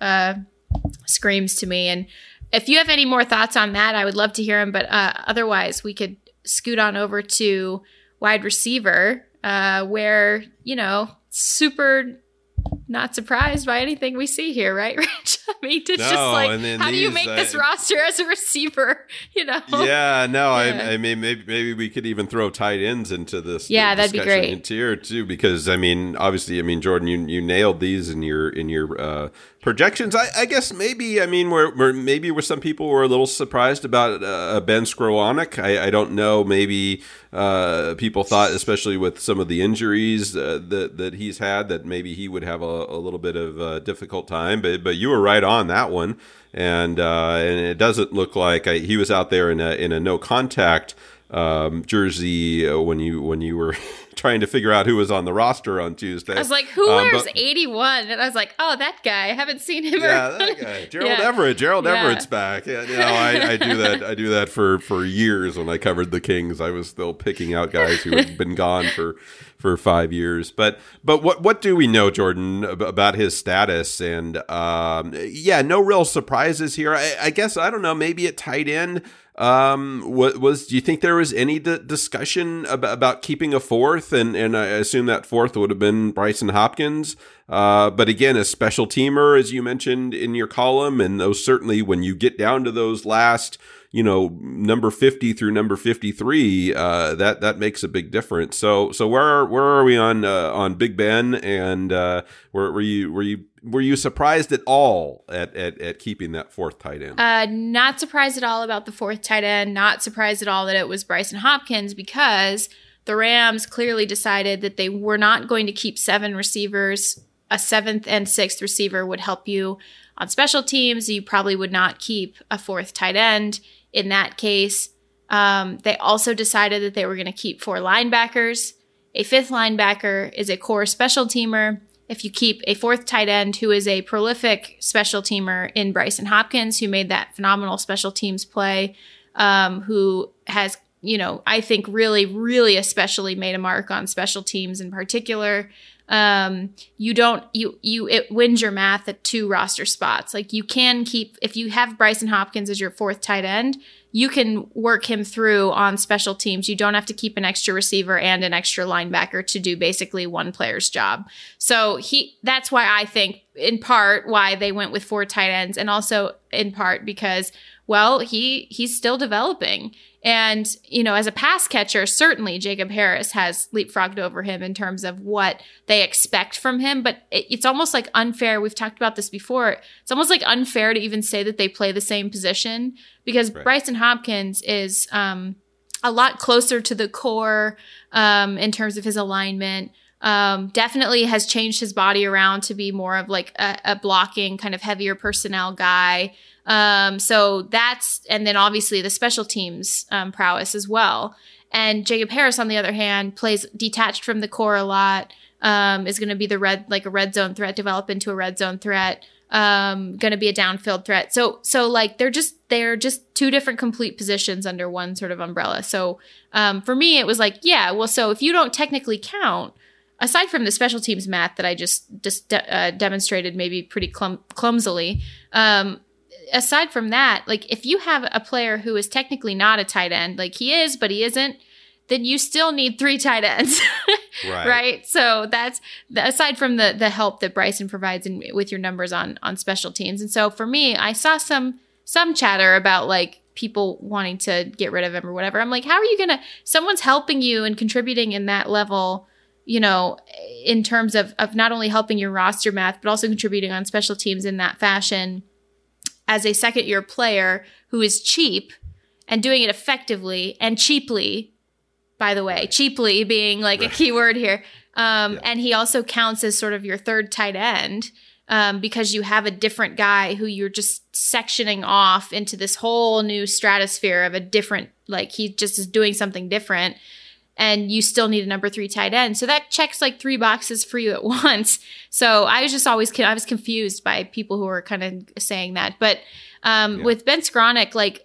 screams to me. And if you have any more thoughts on that, I would love to hear them. But otherwise, we could scoot on over to wide receiver, where super not surprised by anything we see here, right, Rich? I mean, it's just like, how do you make this roster as a receiver? Yeah, no, I mean, maybe we could even throw tight ends into this. Yeah, that'd be great. Here too, because I mean, obviously, Jordan, you nailed these in your projections. I guess maybe, where some people were a little surprised about Ben Skowronek. I don't know. Maybe people thought, especially with some of the injuries that he's had, that maybe he would have a little bit of a difficult time. But you were right on that one, and it doesn't look like he was out there in a no contact jersey when you were trying to figure out who was on the roster on Tuesday. I was like, who wears 81? And I was like, oh, that guy. I haven't seen him. Yeah, that guy. Gerald Everett. Gerald Everett's back. Yeah, I do that. I do that for years. When I covered the Kings, I was still picking out guys who had been gone for 5 years. But what do we know, Jordan, about his status? And no real surprises here. I guess, I don't know, maybe at tight end. Do you think there was any discussion about keeping a fourth? And I assume that fourth would have been Brycen Hopkins. But again, a special teamer, as you mentioned in your column, and those certainly when you get down to those last, number 50 through number 53, that makes a big difference. So where are we on Big Ben? And were you surprised at all at keeping that fourth tight end? Not surprised at all about the fourth tight end. Not surprised at all that it was Brycen Hopkins, because the Rams clearly decided that they were not going to keep 7 receivers. A 7th and 6th receiver would help you on special teams. You probably would not keep a fourth tight end in that case. They also decided that they were going to keep 4 linebackers. A 5th linebacker is a core special teamer. If you keep a 4th tight end who is a prolific special teamer in Brycen Hopkins, who made that phenomenal special teams play, who has, I think really, really especially made a mark on special teams in particular. It wins your math at 2 roster spots. Like, you can keep, if you have Brycen Hopkins as your 4th tight end, you can work him through on special teams. You don't have to keep an extra receiver and an extra linebacker to do basically one player's job. So that's why I think, in part, why they went with 4 tight ends, and also in part because, well, he's still developing. And, as a pass catcher, certainly Jacob Harris has leapfrogged over him in terms of what they expect from him. But it's almost like unfair. We've talked about this before. It's almost like unfair to even say that they play the same position, because right. Brycen Hopkins is a lot closer to the core in terms of his alignment. Definitely has changed his body around to be more of like a blocking kind of heavier personnel guy. So that's, and then obviously the special teams prowess as well. And Jacob Harris, on the other hand, plays detached from the core a lot, is going to be a red zone threat, develop into a red zone threat, going to be a downfield threat. So like they're just 2 different complete positions under one sort of umbrella. So for me, it was like, yeah, well, so if you don't technically count, aside from the special teams math that I just demonstrated maybe pretty clumsily, aside from that, like if you have a player who is technically not a tight end, like he is, but he isn't, then you still need 3 tight ends, right? So that's aside from the help that Bryson provides with your numbers on special teams. And so for me, I saw some chatter about like people wanting to get rid of him or whatever. I'm like, how are you gonna? Someone's helping you and contributing in that level, you know, in terms of not only helping your roster math, but also contributing on special teams in that fashion as a second-year player who is cheap and doing it effectively and cheaply. By the way, cheaply being like a key word here. And he also counts as sort of your third tight end because you have a different guy who you're just sectioning off into this whole new stratosphere of a different, like he just is doing something different. And you still need a number 3 tight end. So that checks like 3 boxes for you at once. So I was just always, I was confused by people who were kind of saying that. But with Ben Skowronek, like,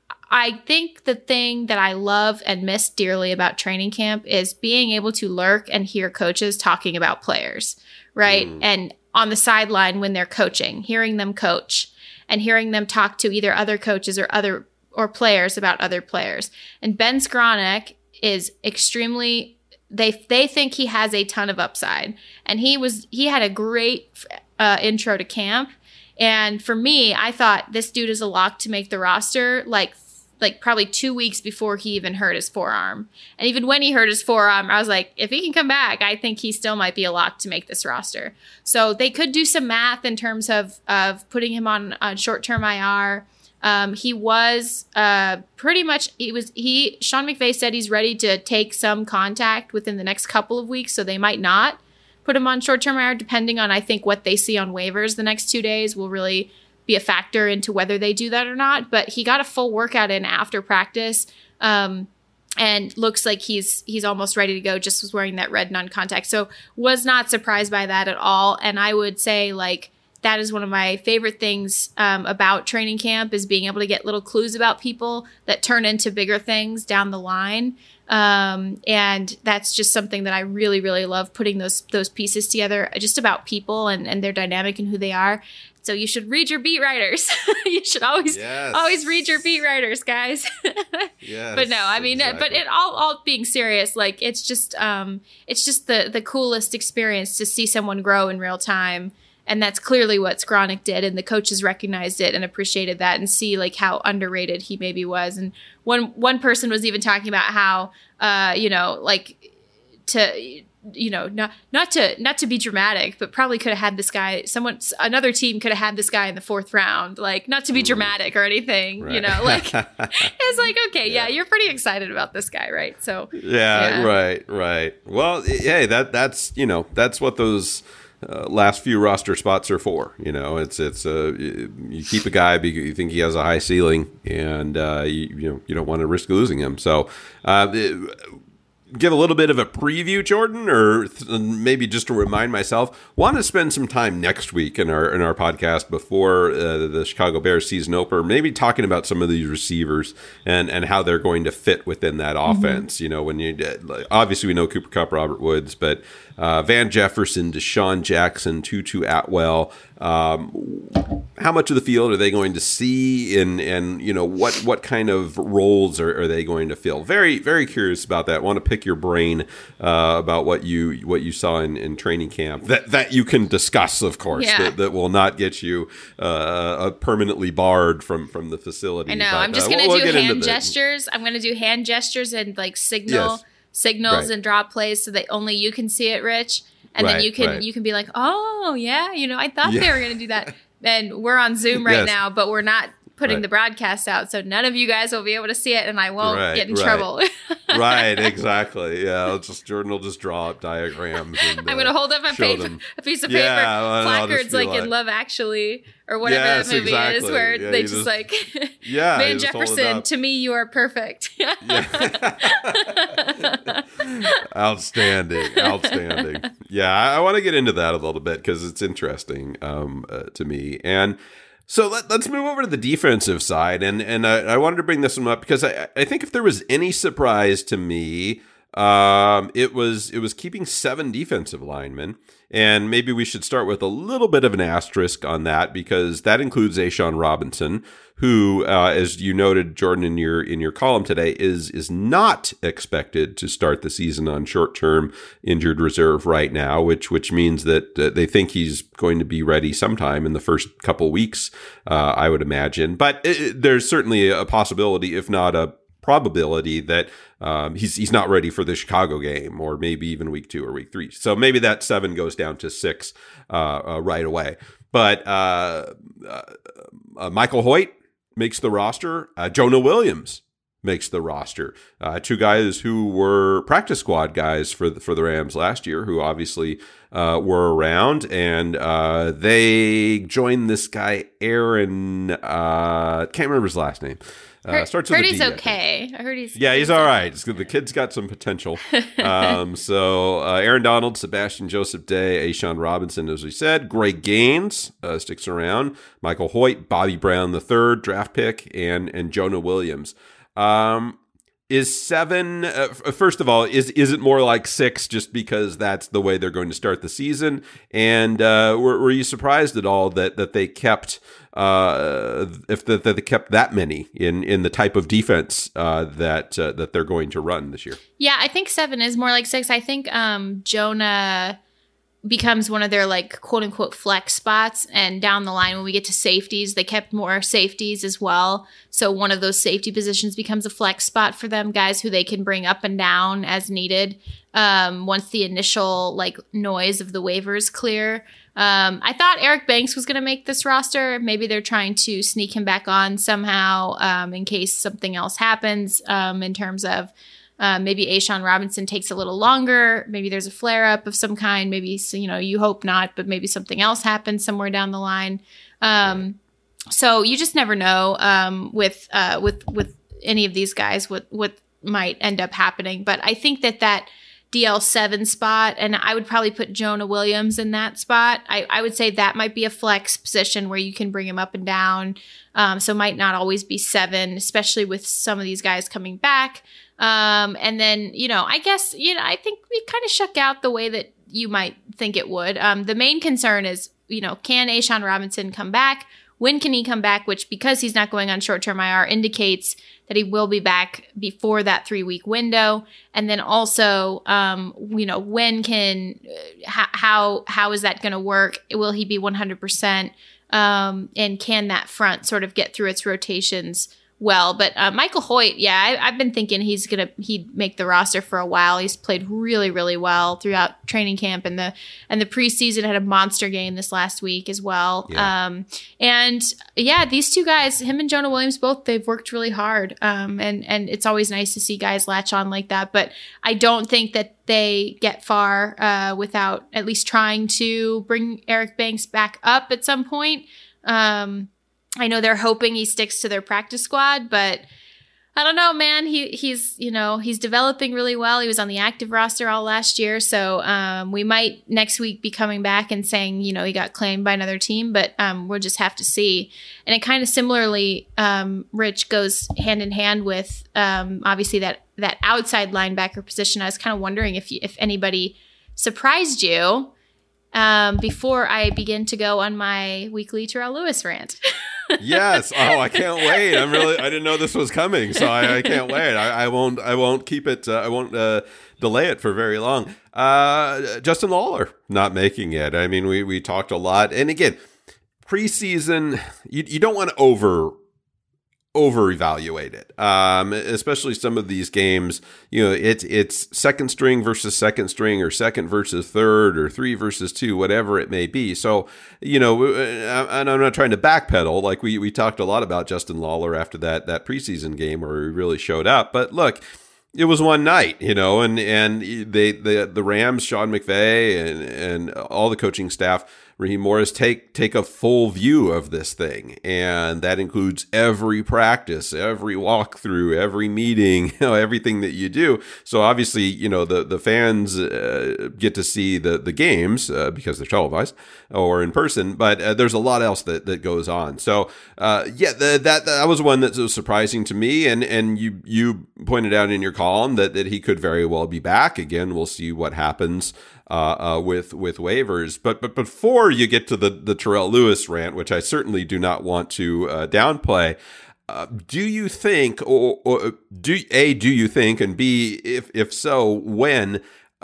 I think the thing that I love and miss dearly about training camp is being able to lurk and hear coaches talking about players, right? And on the sideline when they're coaching, hearing them coach and hearing them talk to either other coaches or players about other players. And Ben Skowronek is extremely, they think he has a ton of upside. And he had a great intro to camp. And for me, I thought this dude is a lock to make the roster, like probably 2 weeks before he even hurt his forearm. And even when he hurt his forearm, I was like, if he can come back, I think he still might be a lock to make this roster. So they could do some math in terms of putting him on short-term IR. He was pretty much, Sean McVay said he's ready to take some contact within the next couple of weeks. So they might not put him on short-term IR depending on, I think, what they see on waivers the next 2 days will really be a factor into whether they do that or not. But he got a full workout in after practice and looks like he's almost ready to go, just was wearing that red non-contact. So was not surprised by that at all. And I would say like that is one of my favorite things about training camp is being able to get little clues about people that turn into bigger things down the line. And that's just something that I really, really love, putting those pieces together just about people and their dynamic and who they are. So you should read your beat writers. You should always read your beat writers, guys. Yes, but no, I mean, exactly. But it all being serious, like it's just the coolest experience to see someone grow in real time. And that's clearly what Skowronek did. And the coaches recognized it and appreciated that and see like how underrated he maybe was. And one person was even talking about how, not to be dramatic, but probably could have had this guy, another team could have had this guy in the 4th round, like not to be dramatic or anything, right. Like it's like, okay, yeah, you're pretty excited about this guy. Right. So yeah. Right. Well, hey, that's what those last few roster spots are for. It's you keep a guy because you think he has a high ceiling, and you don't want to risk losing him. So give a little bit of a preview, Jordan, or maybe just to remind myself, want to spend some time next week in our podcast before the Chicago Bears season opener, maybe talking about some of these receivers and how they're going to fit within that offense. When you obviously we know Cooper Kupp, Robert Woods, but Van Jefferson, Deshaun Jackson, Tutu Atwell. How much of the field are they going to see, and what kind of roles are they going to fill? Very, very curious about that. I want to pick your brain about what you saw in training camp that you can discuss, of course. Yeah. That will not get you permanently barred from the facility. I know. But, I'm just going to do hand gestures. I'm going to do hand gestures and like signals right. And drop plays so that only you can see it, Rich. And then you can be like, oh yeah, I thought they were going to do that. And we're on Zoom right now, but we're not putting the broadcast out, so none of you guys will be able to see it, and I won't get in trouble. Right, exactly. Yeah, Jordan will just draw up diagrams. And, I'm going to hold up a piece of paper, placards like in Love Actually or whatever that movie is, where they just like, Van Jefferson, to me, you are perfect. Outstanding. Yeah, I want to get into that a little bit because it's interesting to me. And so let's move over to the defensive side, and I wanted to bring this one up because I think if there was any surprise to me it was keeping 7 defensive linemen. And maybe we should start with a little bit of an asterisk on that, because that includes A'Shawn Robinson, who, as you noted, Jordan, in your column today, is not expected to start the season on short-term injured reserve right now, which means that they think he's going to be ready sometime in the first couple weeks, I would imagine. But there's certainly a possibility, if not a probability, that he's not ready for the Chicago game, or maybe even week 2 or week 3. So maybe that 7 goes down to 6 right away. But Michael Hoyt makes the roster. Jonah Williams makes the roster. 2 guys who were practice squad guys for the Rams last year, who obviously were around, and they joined this guy Aaron. Can't remember his last name. Starts with a D, he's okay. I heard he's he's all right. The kid's got some potential. So Aaron Donald, Sebastian Joseph Day, A'Shawn Robinson, as we said. Greg Gaines sticks around. Michael Hoyt, Bobby Brown III, draft pick, and Jonah Williams. Is 7, first of all, is it more like 6 just because that's the way they're going to start the season? And were you surprised at all that they kept that they kept that many in the type of defense that they're going to run this year? Yeah, I think 7 is more like 6. I think Jonah becomes one of their, like, quote unquote flex spots, and down the line when we get to safeties, they kept more safeties as well, so one of those safety positions becomes a flex spot for them, guys who they can bring up and down as needed once the initial, like, noise of the waivers clear. I thought Eric Banks was going to make this roster. Maybe they're trying to sneak him back on somehow in case something else happens in terms of maybe A'Shawn Robinson takes a little longer. Maybe there's a flare-up of some kind. Maybe, you hope not, but maybe something else happens somewhere down the line. So you just never know with any of these guys what might end up happening. But I think that DL7 spot, and I would probably put Jonah Williams in that spot. I would say that might be a flex position where you can bring him up and down. So might not always be 7, especially with some of these guys coming back. And then, I guess, I think we kind of shook out the way that you might think it would. The main concern is, can A'Shawn Robinson come back? When can he come back? Which, because he's not going on short-term IR, indicates that he will be back before that 3-week window. And then also, when can, how is that going to work? Will he be 100%? And can that front sort of get through its rotations well? But Michael Hoyt, I've been thinking he'd make the roster for a while. He's played really, really well throughout training camp, and the preseason, had a monster game this last week as well. Yeah. These 2 guys, him and Jonah Williams, both, they've worked really hard. And it's always nice to see guys latch on like that. But I don't think that they get far without at least trying to bring Eric Banks back up at some point. I know they're hoping he sticks to their practice squad, but I don't know, man. He's developing really well. He was on the active roster all last year, so we might next week be coming back and saying, he got claimed by another team, but we'll just have to see. And it kind of similarly, Rich, goes hand in hand with obviously that outside linebacker position. I was kind of wondering if anybody surprised you before I begin to go on my weekly Terrell Lewis rant. Yes. Oh, I can't wait. I didn't know this was coming, so I can't wait. I won't keep it. I won't delay it for very long. Justin Lawler not making it. I mean, we talked a lot, and again, preseason, you don't want to over evaluate it, especially some of these games. It's second string versus second string, or second versus third, or 3 versus 2, whatever it may be. So, and I'm not trying to backpedal. Like we talked a lot about Justin Lawler after that preseason game where he really showed up. But look, it was one night, and the Rams, Sean McVay and all the coaching staff Raheem Morris take a full view of this thing, and that includes every practice, every walkthrough, every meeting, everything that you do. So obviously, the fans get to see the games because they're televised or in person, but there's a lot else that goes on. So that was one that was surprising to me, and you pointed out in your column that he could very well be back again. We'll see what happens with waivers. But before you get to the Terrell Lewis rant, which I certainly do not want to downplay, do you think, or do you think, and B, if so, when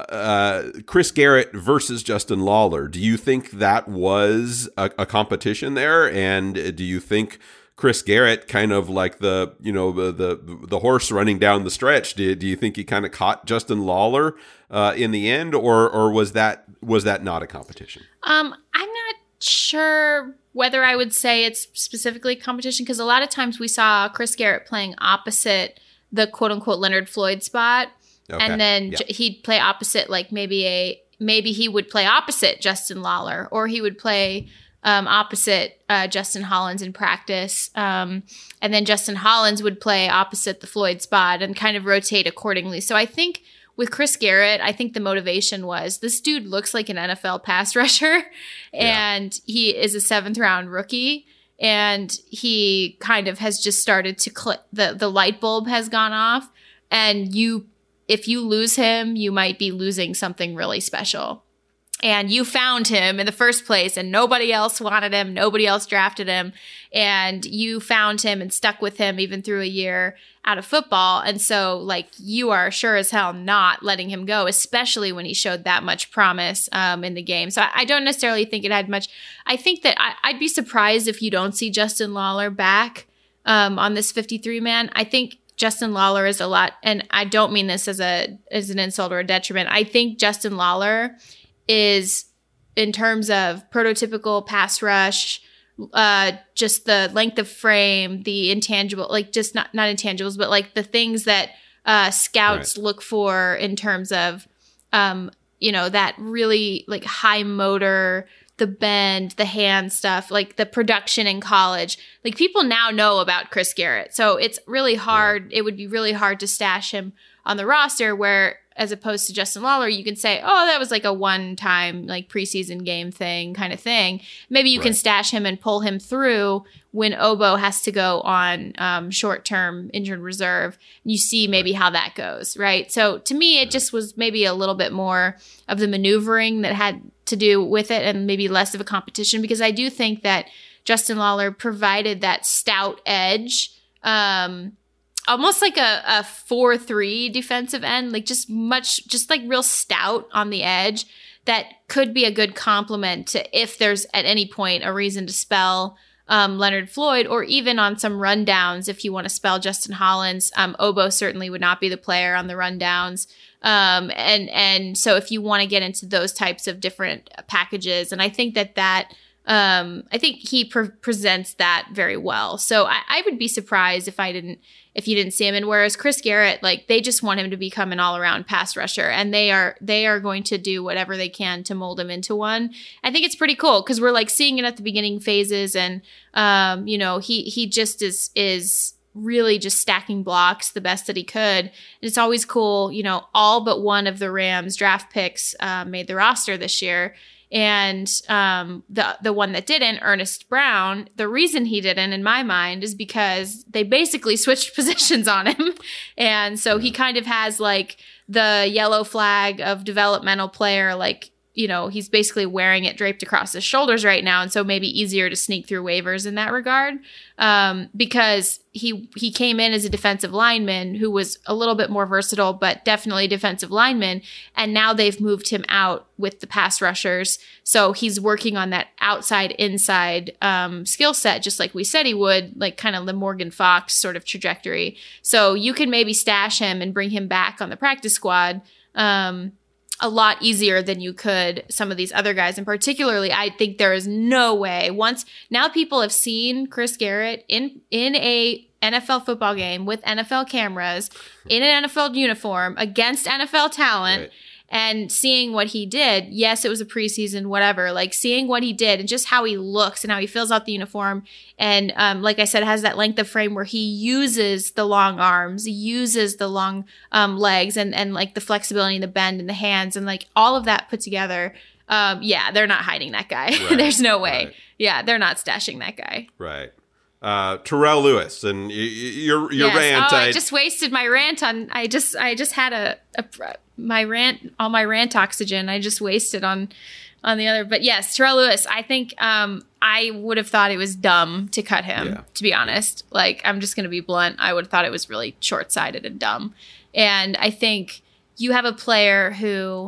Chris Garrett versus Justin Lawler, do you think that was a competition there? And do you think Chris Garrett, kind of like the horse running down the stretch, do you think he kind of caught Justin Lawler in the end, or was that not a competition? I'm not sure whether I would say it's specifically competition, because a lot of times we saw Chris Garrett playing opposite the quote unquote Leonard Floyd spot. Okay. And then he'd play opposite, like maybe he would play opposite Justin Lawler, or he would play opposite Justin Hollins in practice. And then Justin Hollins would play opposite the Floyd spot and kind of rotate accordingly. So I think with Chris Garrett, I think the motivation was, this dude looks like an NFL pass rusher, and he is a 7th round rookie. And he kind of has just started to click, the light bulb has gone off. And if you lose him, you might be losing something really special. And you found him in the first place, and nobody else wanted him. Nobody else drafted him. And you found him and stuck with him even through a year out of football. And so, like, you are sure as hell not letting him go, especially when he showed that much promise in the game. So I don't necessarily think it had much. I think that I'd be surprised if you don't see Justin Lawler back on this 53-man. I think Justin Lawler is a lot, and I don't mean this as an insult or a detriment. I think Justin Lawler is, in terms of prototypical pass rush, just the length of frame, the intangible, like just not intangibles, but like the things that scouts look for in terms of, that really like high motor, the bend, the hand stuff, like the production in college. Like, people now know about Chris Garrett. So it's really hard. It would be really hard to stash him on the roster, where as opposed to Justin Lawler, you can say, oh, that was like a one-time like preseason game thing kind of thing. Maybe you can stash him and pull him through when Obo has to go on short-term injured reserve. You see maybe how that goes, right? So to me, it just was maybe a little bit more of the maneuvering that had to do with it, and maybe less of a competition, because I do think that Justin Lawler provided that stout edge, almost like a 4-3 defensive end, like just like real stout on the edge, that could be a good complement to, if there's at any point a reason to spell Leonard Floyd, or even on some rundowns, if you want to spell Justin Hollins. Obo certainly would not be the player on the rundowns. And so if you want to get into those types of different packages, and I think I think he presents that very well. So I would be surprised if you didn't see him. And whereas Chris Garrett, like, they just want him to become an all-around pass rusher, and they are going to do whatever they can to mold him into one. I think it's pretty cool, because we're like seeing it at the beginning phases, and he just is really just stacking blocks the best that he could. And it's always cool, all but one of the Rams draft picks made the roster this year. And the one that didn't, Ernest Brown, the reason he didn't, in my mind, is because they basically switched positions on him. And so he kind of has like the yellow flag of developmental player, like, he's basically wearing it draped across his shoulders right now. And so maybe easier to sneak through waivers in that regard, because he came in as a defensive lineman who was a little bit more versatile, but definitely a defensive lineman. And now they've moved him out with the pass rushers. So he's working on that outside inside skill set, just like we said he would, like kind of the Morgan Fox sort of trajectory. So you can maybe stash him and bring him back on the practice squad a lot easier than you could some of these other guys. And particularly, I think there is no way, now people have seen Chris Garrett in a NFL football game with NFL cameras, in an NFL uniform, against NFL talent. Right. And seeing what he did, yes, it was a preseason, whatever, like seeing what he did and just how he looks and how he fills out the uniform. And like I said, has that length of frame where he uses the long arms, he uses the long legs and like the flexibility and the bend and the hands and like all of that put together. Yeah, they're not hiding that guy. Right, there's no way. Right. Yeah, they're not stashing that guy. Right. Terrell Lewis and your yes. rant. Oh, I just wasted my rant on. I just had my rant, all my rant oxygen. I just wasted on the other. But yes, Terrell Lewis. I think I would have thought it was dumb to cut him. Yeah. To be honest, like I'm just going to be blunt. I would have thought it was really short-sighted and dumb. And I think you have a player who,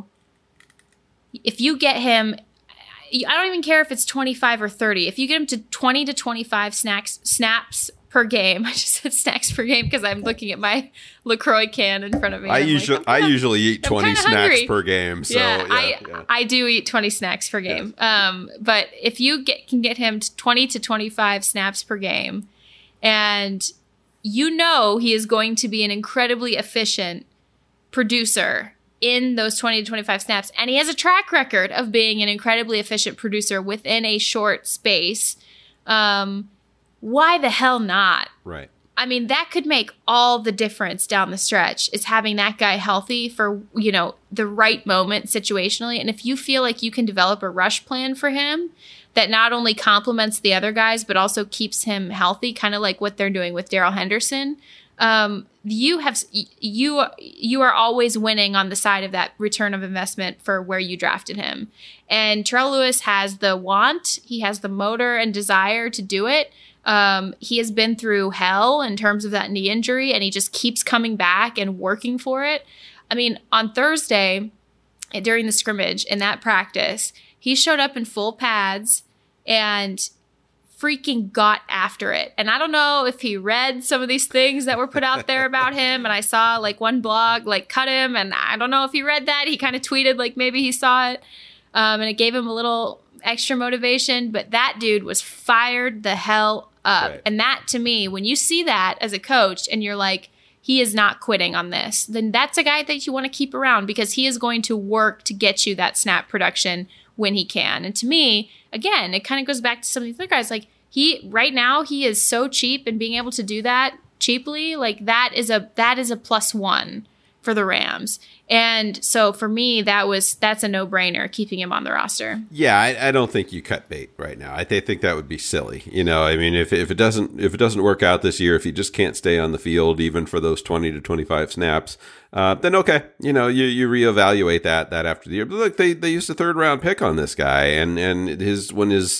if you get him. I don't even care if it's 25 or 30. If you get him to 20 to 25 snaps per game, I just said snacks per game because I'm looking at my LaCroix can in front of me. I usually eat 20 snacks hungry. Per game. So I do eat 20 snacks per game. Yes. But if you can get him to 20 to 25 snaps per game, and you know he is going to be an incredibly efficient producer in those 20 to 25 snaps. And he has a track record of being an incredibly efficient producer within a short space. Why the hell not? Right. I mean, that could make all the difference down the stretch, is having that guy healthy for, you know, the right moment situationally. And if you feel like you can develop a rush plan for him that not only complements the other guys, but also keeps him healthy, kind of like what they're doing with Darrell Henderson, you are always winning on the side of that return of investment for where you drafted him. And Terrell Lewis has the want, he has the motor and desire to do it. He has been through hell in terms of that knee injury, and he just keeps coming back and working for it. I mean, on Thursday during the scrimmage in that practice, he showed up in full pads and freaking got after it. And I don't know if he read some of these things that were put out there about him. And I saw like one blog like cut him, and I don't know if he read that. He kind of tweeted like maybe he saw it, and it gave him a little extra motivation. But that dude was fired the hell up. Right. And that, to me, when you see that as a coach and you're like, he is not quitting on this, then that's a guy that you want to keep around, because he is going to work to get you that snap production when he can. And to me, again, it kind of goes back to some of these other guys. Like, right now he is so cheap, and being able to do that cheaply, like that is a +1 for the Rams. And so for me, that's a no-brainer, keeping him on the roster. Yeah, I don't think you cut bait right now. I think that would be silly. You know, I mean, if it doesn't work out this year, if he just can't stay on the field even for those 20 to 25 snaps, then okay, you know, you reevaluate that after the year. But look, they used a 3rd round pick on this guy, and his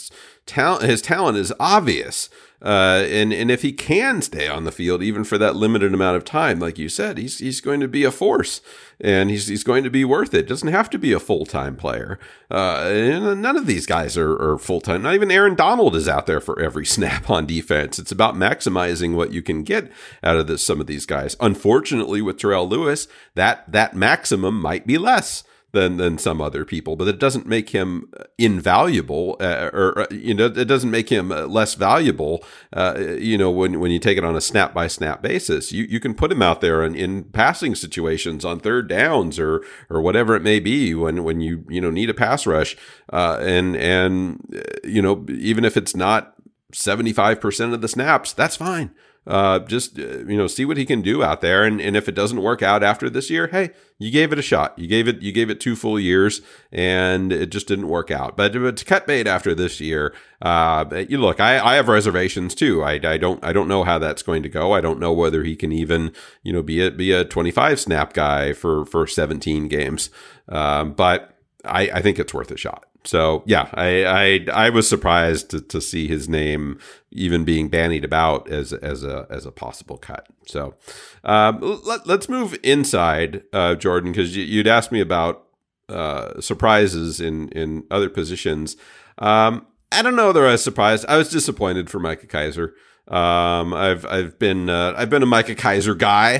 talent is obvious. And if he can stay on the field even for that limited amount of time, like you said, he's going to be a force, and he's going to be worth it. Doesn't have to be a full-time player. And none of these guys are full-time. Not even Aaron Donald is out there for every snap on defense. It's about maximizing what you can get out of some of these guys. Unfortunately, with Terrell Lewis, that maximum might be less than some other people, but it doesn't make him invaluable, or it doesn't make him less valuable. When you take it on a snap by snap basis, you can put him out there in passing situations on 3rd downs or whatever it may be when you need a pass rush, and even if it's not 75% of the snaps, that's fine. See what he can do out there. And if it doesn't work out after this year, hey, you gave it a shot. You gave it 2 full years, and it just didn't work out. But to cut bait after this year, look, I have reservations too. I don't know how that's going to go. I don't know whether he can even, be a 25 snap guy for 17 games. But I think it's worth a shot. So yeah, I was surprised to see his name even being bandied about as a possible cut. So let's move inside, Jordan, because you'd asked me about surprises in other positions. I don't know that I was surprised. I was disappointed for Micah Kiser. I've been a Micah Kiser guy.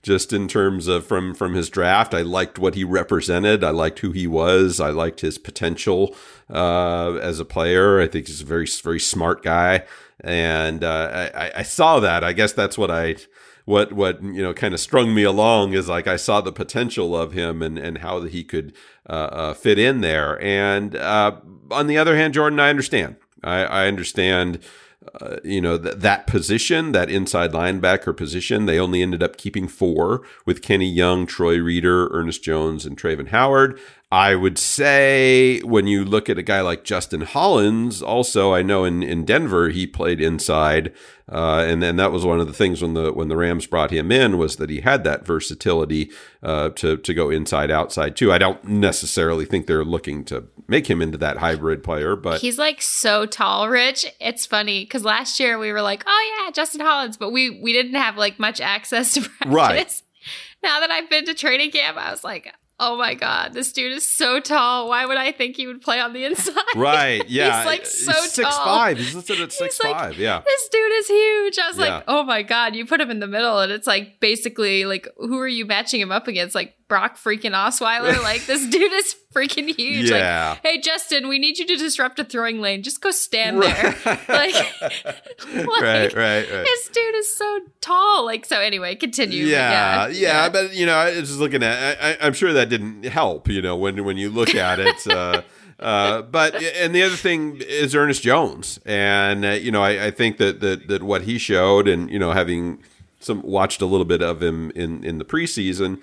just in terms of from his draft. I liked what he represented. I liked who he was. I liked his potential as a player. I think he's a very, very smart guy. And I saw that. I guess that's what kind of strung me along, is like I saw the potential of him and how he could fit in there. And on the other hand, Jordan, I understand. I understand. That position, that inside linebacker position, they only ended up keeping 4 with Kenny Young, Troy Reeder, Ernest Jones, and Travon Howard. I would say when you look at a guy like Justin Hollins, also, I know in Denver, he played inside. And then that was one of the things when the Rams brought him in, was that he had that versatility to go inside, outside too. I don't necessarily think they're looking to make him into that hybrid player, but he's like so tall, Rich. It's funny because last year we were like, oh yeah, Justin Hollins, but we didn't have like much access to practice. Right. Now that I've been to training camp, I was like, oh my God, this dude is so tall. Why would I think he would play on the inside? Right, yeah. He's like so tall. 6'5". He's listed at 6'5", yeah. This dude is huge. I was like, oh my God, you put him in the middle and it's like basically like, who are you matching him up against? Like Brock freaking Osweiler? Like this dude is freaking huge. Yeah. Like, hey, Justin, we need you to disrupt a throwing lane. Just go stand there. Like, right. This dude is so tall. Like, so anyway, continue. Yeah. But, just looking at, I'm sure that didn't help, when you look at it. But and the other thing is Ernest Jones. And, I think that what he showed and, having watched a little bit of him in the preseason,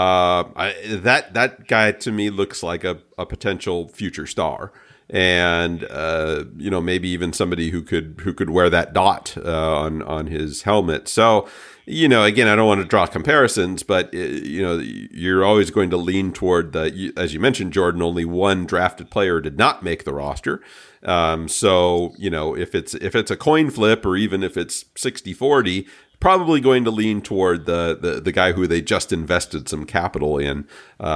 that guy to me looks like a potential future star. And, maybe even somebody who could wear that dot on his helmet. So, again, I don't want to draw comparisons, but, you're always going to lean toward as you mentioned, Jordan, only one drafted player did not make the roster. So, if it's a coin flip or even if it's 60-40, probably going to lean toward the guy who they just invested some capital in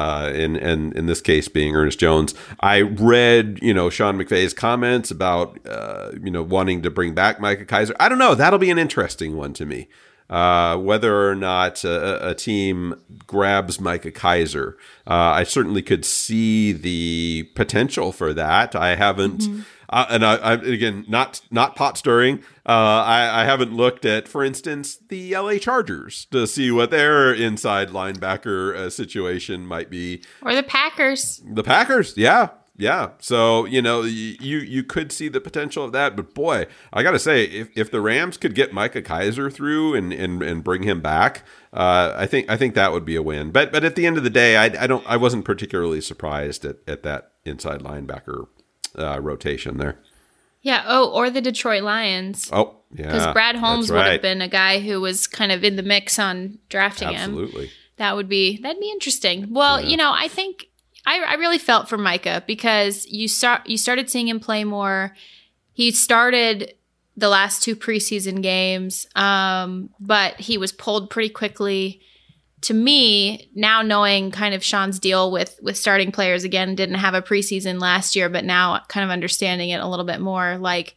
this case being Ernest Jones. I read, Sean McVay's comments about, wanting to bring back Micah Kiser. I don't know. That'll be an interesting one to me. Whether or not a team grabs Micah Kiser. I certainly could see the potential for that. I haven't, and I again, not pot stirring. I haven't looked at, for instance, the LA Chargers to see what their inside linebacker situation might be. Or the Packers. The Packers, yeah. Yeah. So, you could see the potential of that. But boy, I got to say, if the Rams could get Micah Kiser through and bring him back, I think that would be a win. But at the end of the day, I wasn't particularly surprised at that inside linebacker rotation there. Yeah. Oh, or the Detroit Lions. Oh, yeah. Because Brad Holmes would have been a guy who was kind of in the mix on drafting him. Absolutely. That'd be interesting. Well, I think I really felt for Micah because you started seeing him play more. He started the last 2 preseason games, but he was pulled pretty quickly. To me, now knowing kind of Sean's deal with starting players again, didn't have a preseason last year, but now kind of understanding it a little bit more, like,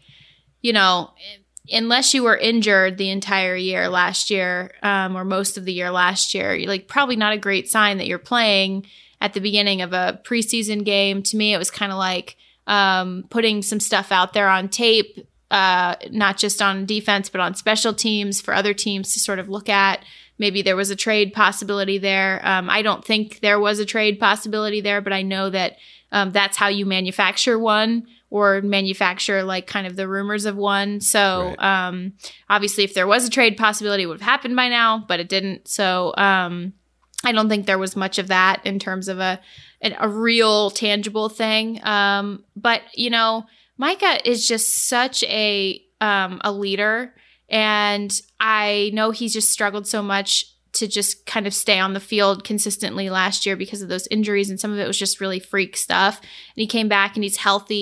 unless you were injured the entire year last year, or most of the year last year, like probably not a great sign that you're playing at the beginning of a preseason game. To me, it was kind of like putting some stuff out there on tape, not just on defense, but on special teams for other teams to sort of look at. Maybe there was a trade possibility there. I don't think there was a trade possibility there, but I know that that's how you manufacture one, or manufacture like kind of the rumors of one. So right. Obviously, if there was a trade possibility, it would have happened by now, but it didn't. So I don't think there was much of that in terms of a real tangible thing. But Micah is just such a leader, and I know he's just struggled so much to just kind of stay on the field consistently last year because of those injuries, and some of it was just really freak stuff. And he came back and he's healthy.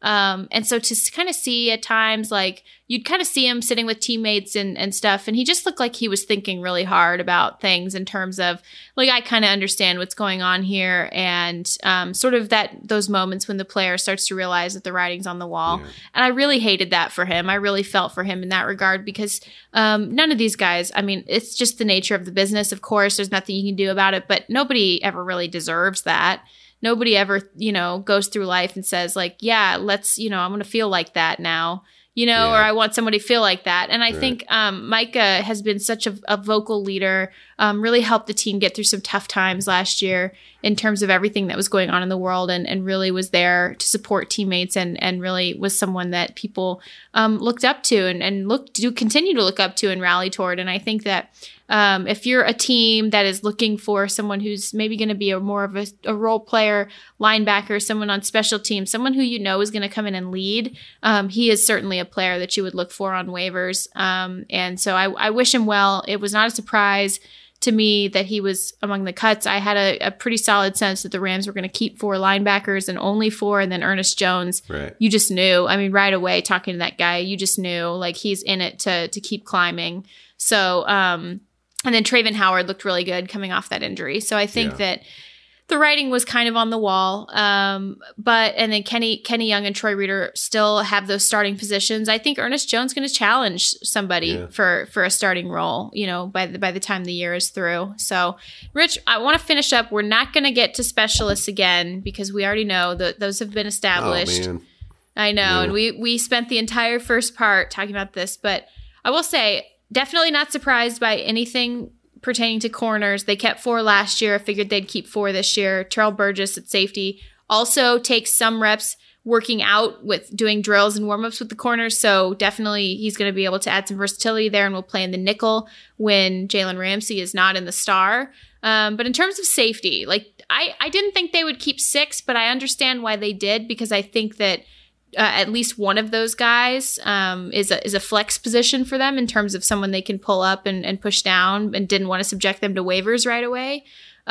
And so to kind of see at times, like you'd kind of see him sitting with teammates and stuff. And he just looked like he was thinking really hard about things in terms of like, I kind of understand what's going on here. And sort of those moments when the player starts to realize that the writing's on the wall. Yeah. And I really hated that for him. I really felt for him in that regard because none of these guys, I mean, it's just the nature of the business. Of course, there's nothing you can do about it, but nobody ever really deserves that. Nobody ever, goes through life and says like, yeah, let's, I'm going to feel like that now, or I want somebody to feel like that. And I think Micah has been such a vocal leader, really helped the team get through some tough times last year in terms of everything that was going on in the world and really was there to support teammates and really was someone that people looked up to and continue to look up to and rally toward. And I think that if you're a team that is looking for someone who's maybe going to be more of a role player, linebacker, someone on special teams, someone who is going to come in and lead, he is certainly a player that you would look for on waivers. And so I wish him well. It was not a surprise to me that he was among the cuts. I had a pretty solid sense that the Rams were going to keep 4 linebackers and only 4, and then Ernest Jones. Right. You just knew. I mean, right away talking to that guy, you just knew like he's in it to keep climbing. So, and then Travin Howard looked really good coming off that injury. So I think that the writing was kind of on the wall. And then Kenny Young and Troy Reeder still have those starting positions. I think Ernest Jones going to challenge somebody for a starting role, by the time the year is through. So Rich, I want to finish up. We're not going to get to specialists again because we already know that those have been established. Oh, man. I know. Yeah. And we spent the entire first part talking about this, but I will say definitely not surprised by anything pertaining to corners. They kept 4 last year. I figured they'd keep 4 this year. Terrell Burgess at safety also takes some reps working out with doing drills and warmups with the corners. So definitely he's going to be able to add some versatility there and will play in the nickel when Jalen Ramsey is not in the star. But in terms of safety, like I didn't think they would keep 6, but I understand why they did because I think that at least one of those guys is a flex position for them in terms of someone they can pull up and push down and didn't want to subject them to waivers right away.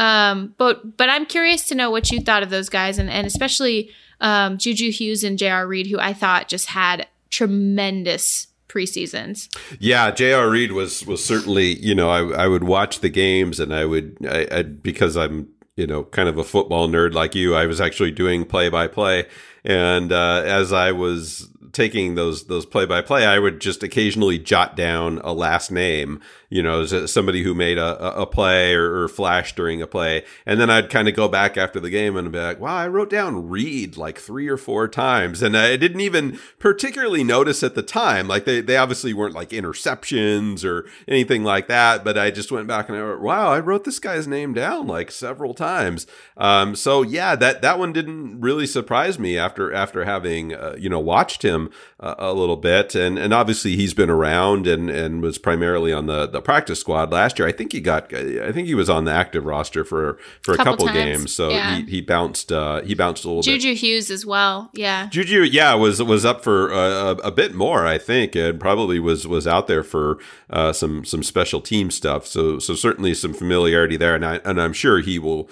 But I'm curious to know what you thought of those guys and especially Juju Hughes and J.R. Reed, who I thought just had tremendous preseasons. Yeah, J.R. Reed was certainly, I would watch the games and I because I'm, kind of a football nerd like you, I was actually doing play-by-play. And as I was taking those play-by-play, I would just occasionally jot down a last name, somebody who made a play or flashed during a play. And then I'd kind of go back after the game and be like, wow, I wrote down Reed like 3 or 4 times. And I didn't even particularly notice at the time. Like they obviously weren't like interceptions or anything like that. But I just went back and I wrote, wow, I wrote this guy's name down like several times. So yeah, that one didn't really surprise me after having, watched him a little bit. And obviously he's been around and was primarily on the practice squad last year. I think he was on the active roster for a couple games. So he bounced a little bit. Juju Hughes as well. Yeah. Juju, was up for a bit more, I think, and probably was out there for some special team stuff. So certainly some familiarity there. And I'm sure he will,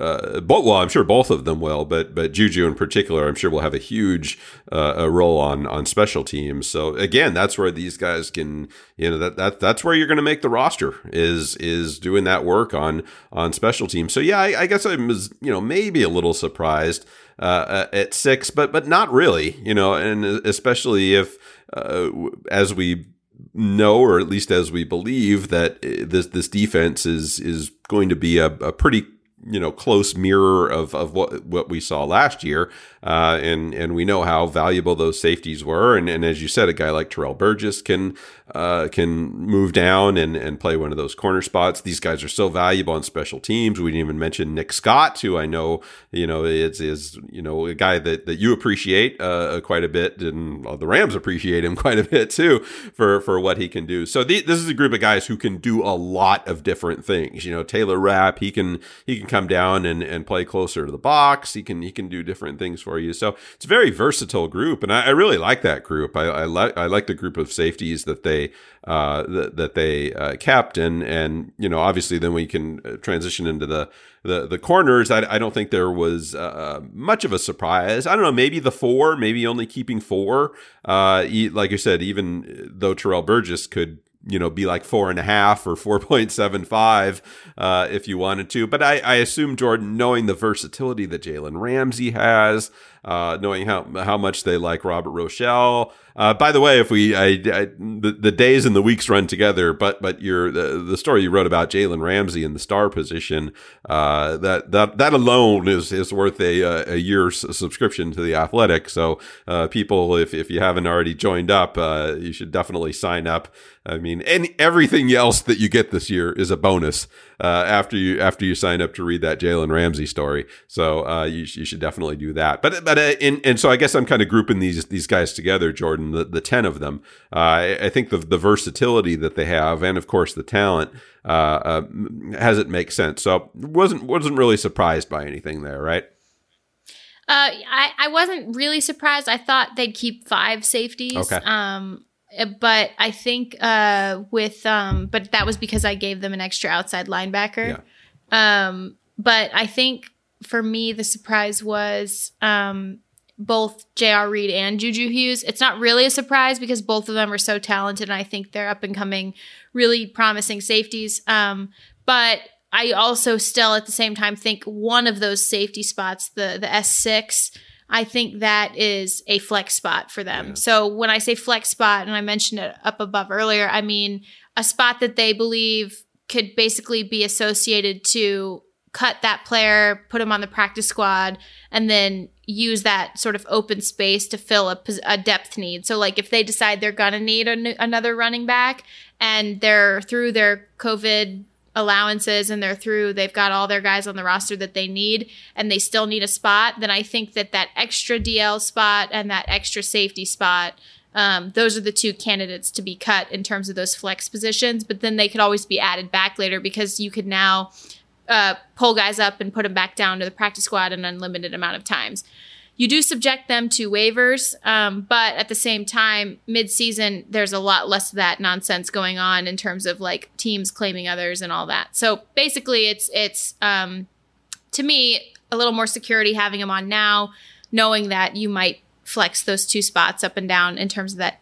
I'm sure both of them will, but Juju in particular, I'm sure will have a huge role on special teams. So again, that's where these guys can, that's where you're going to make the roster is doing that work on special teams. So yeah, I guess I was, maybe a little surprised at 6, but not really, and especially if as we know, or at least as we believe that this defense is going to be a pretty close mirror of what we saw last year. And we know how valuable those safeties were. And as you said, a guy like Terrell Burgess can move down and play one of those corner spots. These guys are so valuable on special teams. We didn't even mention Nick Scott, who I know, is a guy that you appreciate quite a bit, and the Rams appreciate him quite a bit too for what he can do. So this is a group of guys who can do a lot of different things. Taylor Rapp, he can come down and play closer to the box. He can do different things for you. So it's a very versatile group, and I really like that group. I like the group of safeties that they kept, and obviously then we can transition into the corners. I don't think there was much of a surprise. I don't know, maybe the 4, maybe only keeping 4. Like you said, even though Terrell Burgess could be like 4.5 or 4.75 if you wanted to. But I assume, Jordan, knowing the versatility that Jalen Ramsey has, knowing how much they like Robert Rochelle. By the way, if the days and the weeks run together, but the story you wrote about Jalen Ramsey in the star position, that alone is worth a year's subscription to The Athletic. So people, if you haven't already joined up, you should definitely sign up. I mean, and everything else that you get this year is a bonus after you sign up to read that Jalen Ramsey story. So you should definitely do that. But so I guess I'm kind of grouping these guys together, Jordan. The 10 of them. I think the versatility that they have, and of course the talent, has it make sense. So wasn't really surprised by anything there, right? I wasn't really surprised. I thought they'd keep 5 safeties. Okay. But I think but that was because I gave them an extra outside linebacker. Yeah. But I think for me, the surprise was both J.R. Reed and Juju Hughes. It's not really a surprise because both of them are so talented, and I think they're up and coming, really promising safeties. But I also still at the same time think one of those safety spots, the S6, I think that is a flex spot for them. Yeah. So when I say flex spot, and I mentioned it up above earlier, I mean a spot that they believe could basically be associated to cut that player, put him on the practice squad, and then use that sort of open space to fill a depth need. So like if they decide they're going to need another running back and they're through their COVID allowances and they've got all their guys on the roster that they need and they still need a spot, then I think that extra DL spot and that extra safety spot, those are the 2 candidates to be cut in terms of those flex positions. But then they could always be added back later because you could now pull guys up and put them back down to the practice squad an unlimited amount of times. You do subject them to waivers, but at the same time, mid-season, there's a lot less of that nonsense going on in terms of like teams claiming others and all that. So basically, it's to me a little more security having them on now, knowing that you might flex those 2 spots up and down in terms of that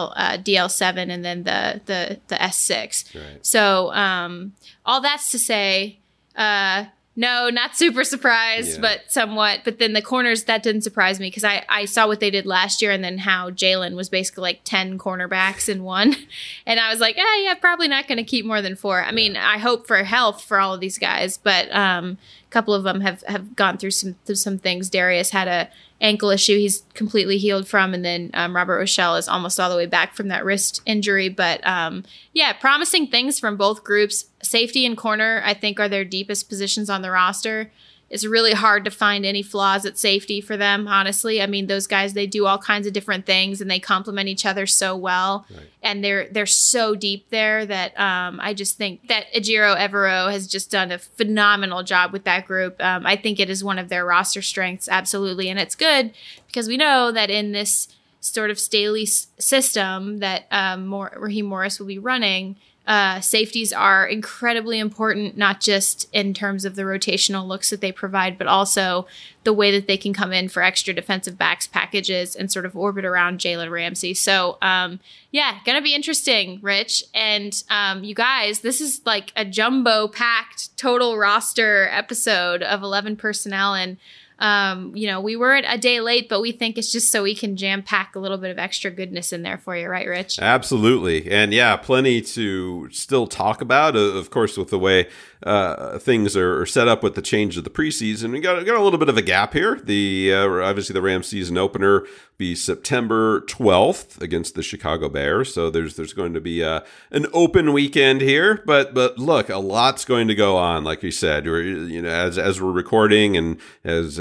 DL7 and then the S6. Right. So all that's to say. No, not super surprised, but somewhat. But then the corners, that didn't surprise me because I saw what they did last year and then how Jalen was basically like 10 cornerbacks in one. And I was like, yeah, probably not going to keep more than 4. I mean, I hope for health for all of these guys, but a couple of them have gone through some things. Darius had a ankle issue he's completely healed from, and then Robert Rochelle is almost all the way back from that wrist injury. But promising things from both groups. Safety and corner, I think, are their deepest positions on the roster. It's really hard to find any flaws at safety for them, honestly. I mean, those guys, they do all kinds of different things and they complement each other so well. Right. And they're so deep there that I just think that Ejiro Evero has just done a phenomenal job with that group. I think it is one of their roster strengths, absolutely. And it's good because we know that in this sort of Staley system that Raheem Morris will be running, safeties are incredibly important, not just in terms of the rotational looks that they provide, but also the way that they can come in for extra defensive backs packages and sort of orbit around Jalen Ramsey. So, going to be interesting, Rich. And you guys, this is like a jumbo-packed total roster episode of 11 personnel. And we were a day late, but we think it's just so we can jam pack a little bit of extra goodness in there for you, right, Rich? Absolutely. And plenty to still talk about, of course, with the way things are set up with the change of the preseason. We got a little bit of a gap here. Obviously the Rams season opener be September 12th against the Chicago Bears. So there's going to be an open weekend here, but look, a lot's going to go on. Like we said, as we're recording and as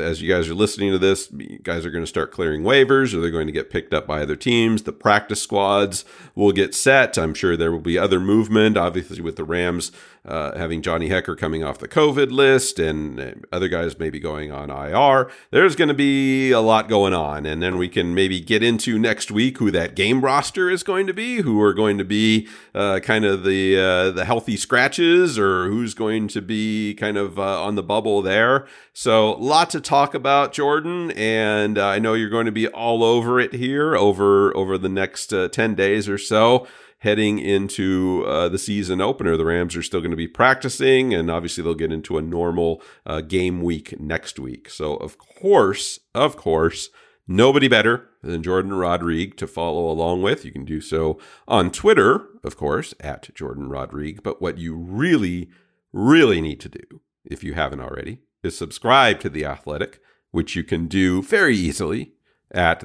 as you guys are listening to this, you guys are going to start clearing waivers, or they're going to get picked up by other teams. The practice squads will get set. I'm sure there will be other movement, obviously with the Rams having Johnny Hekker coming off the COVID list and other guys maybe going on IR. There's going to be a lot going on. And then we can maybe get into next week who that game roster is going to be, who are going to be kind of the healthy scratches, or who's going to be kind of on the bubble there. So a lot to talk about, Jordan. And I know you're going to be all over it here over the next 10 days or so. Heading into the season opener, the Rams are still going to be practicing, and obviously they'll get into a normal game week next week. So, of course, nobody better than Jordan Rodrigue to follow along with. You can do so on Twitter, of course, at Jordan Rodrigue. But what you really, really need to do, if you haven't already, is subscribe to The Athletic, which you can do very easily at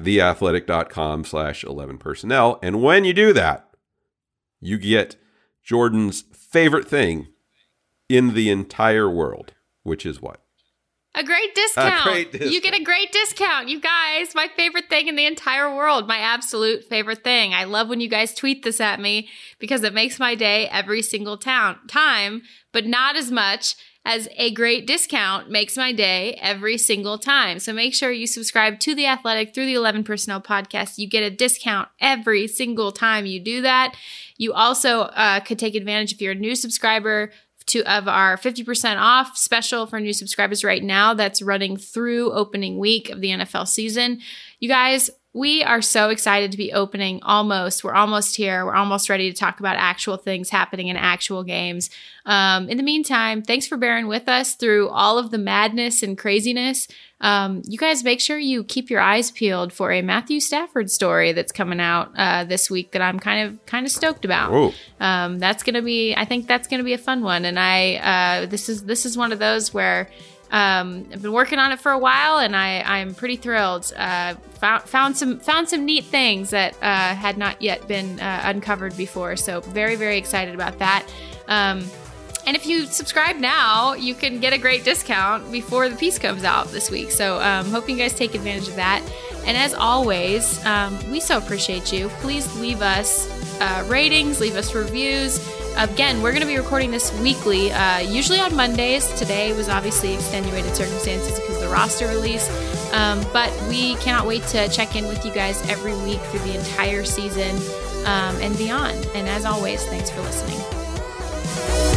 theathletic.com/11personnel. And when you do that, you get Jordan's favorite thing in the entire world, which is what? A great discount. A great discount. You get a great discount. You guys, my favorite thing in the entire world, my absolute favorite thing. I love when you guys tweet this at me because it makes my day every single time, but not as much as a great discount makes my day every single time. So make sure you subscribe to The Athletic through the 11 Personnel podcast. You get a discount every single time you do that. You also could take advantage if you're a new subscriber of our 50% off special for new subscribers right now. That's running through opening week of the NFL season. You guys, we are so excited to be opening almost. We're almost here. We're almost ready to talk about actual things happening in actual games. In the meantime, thanks for bearing with us through all of the madness and craziness. You guys make sure you keep your eyes peeled for a Matthew Stafford story that's coming out this week that I'm kind of stoked about. That's going to be, I think that's going to be a fun one. And this is one of those where I've been working on it for a while, and I'm pretty thrilled. Found some neat things that had not yet been uncovered before. So very, very excited about that. And if you subscribe now, you can get a great discount before the piece comes out this week. So hoping you guys take advantage of that. And as always, we so appreciate you. Please leave us ratings, leave us reviews. Again, we're going to be recording this weekly, usually on Mondays. Today was obviously extenuated circumstances because of the roster release. But we cannot wait to check in with you guys every week through the entire season and beyond. And as always, thanks for listening.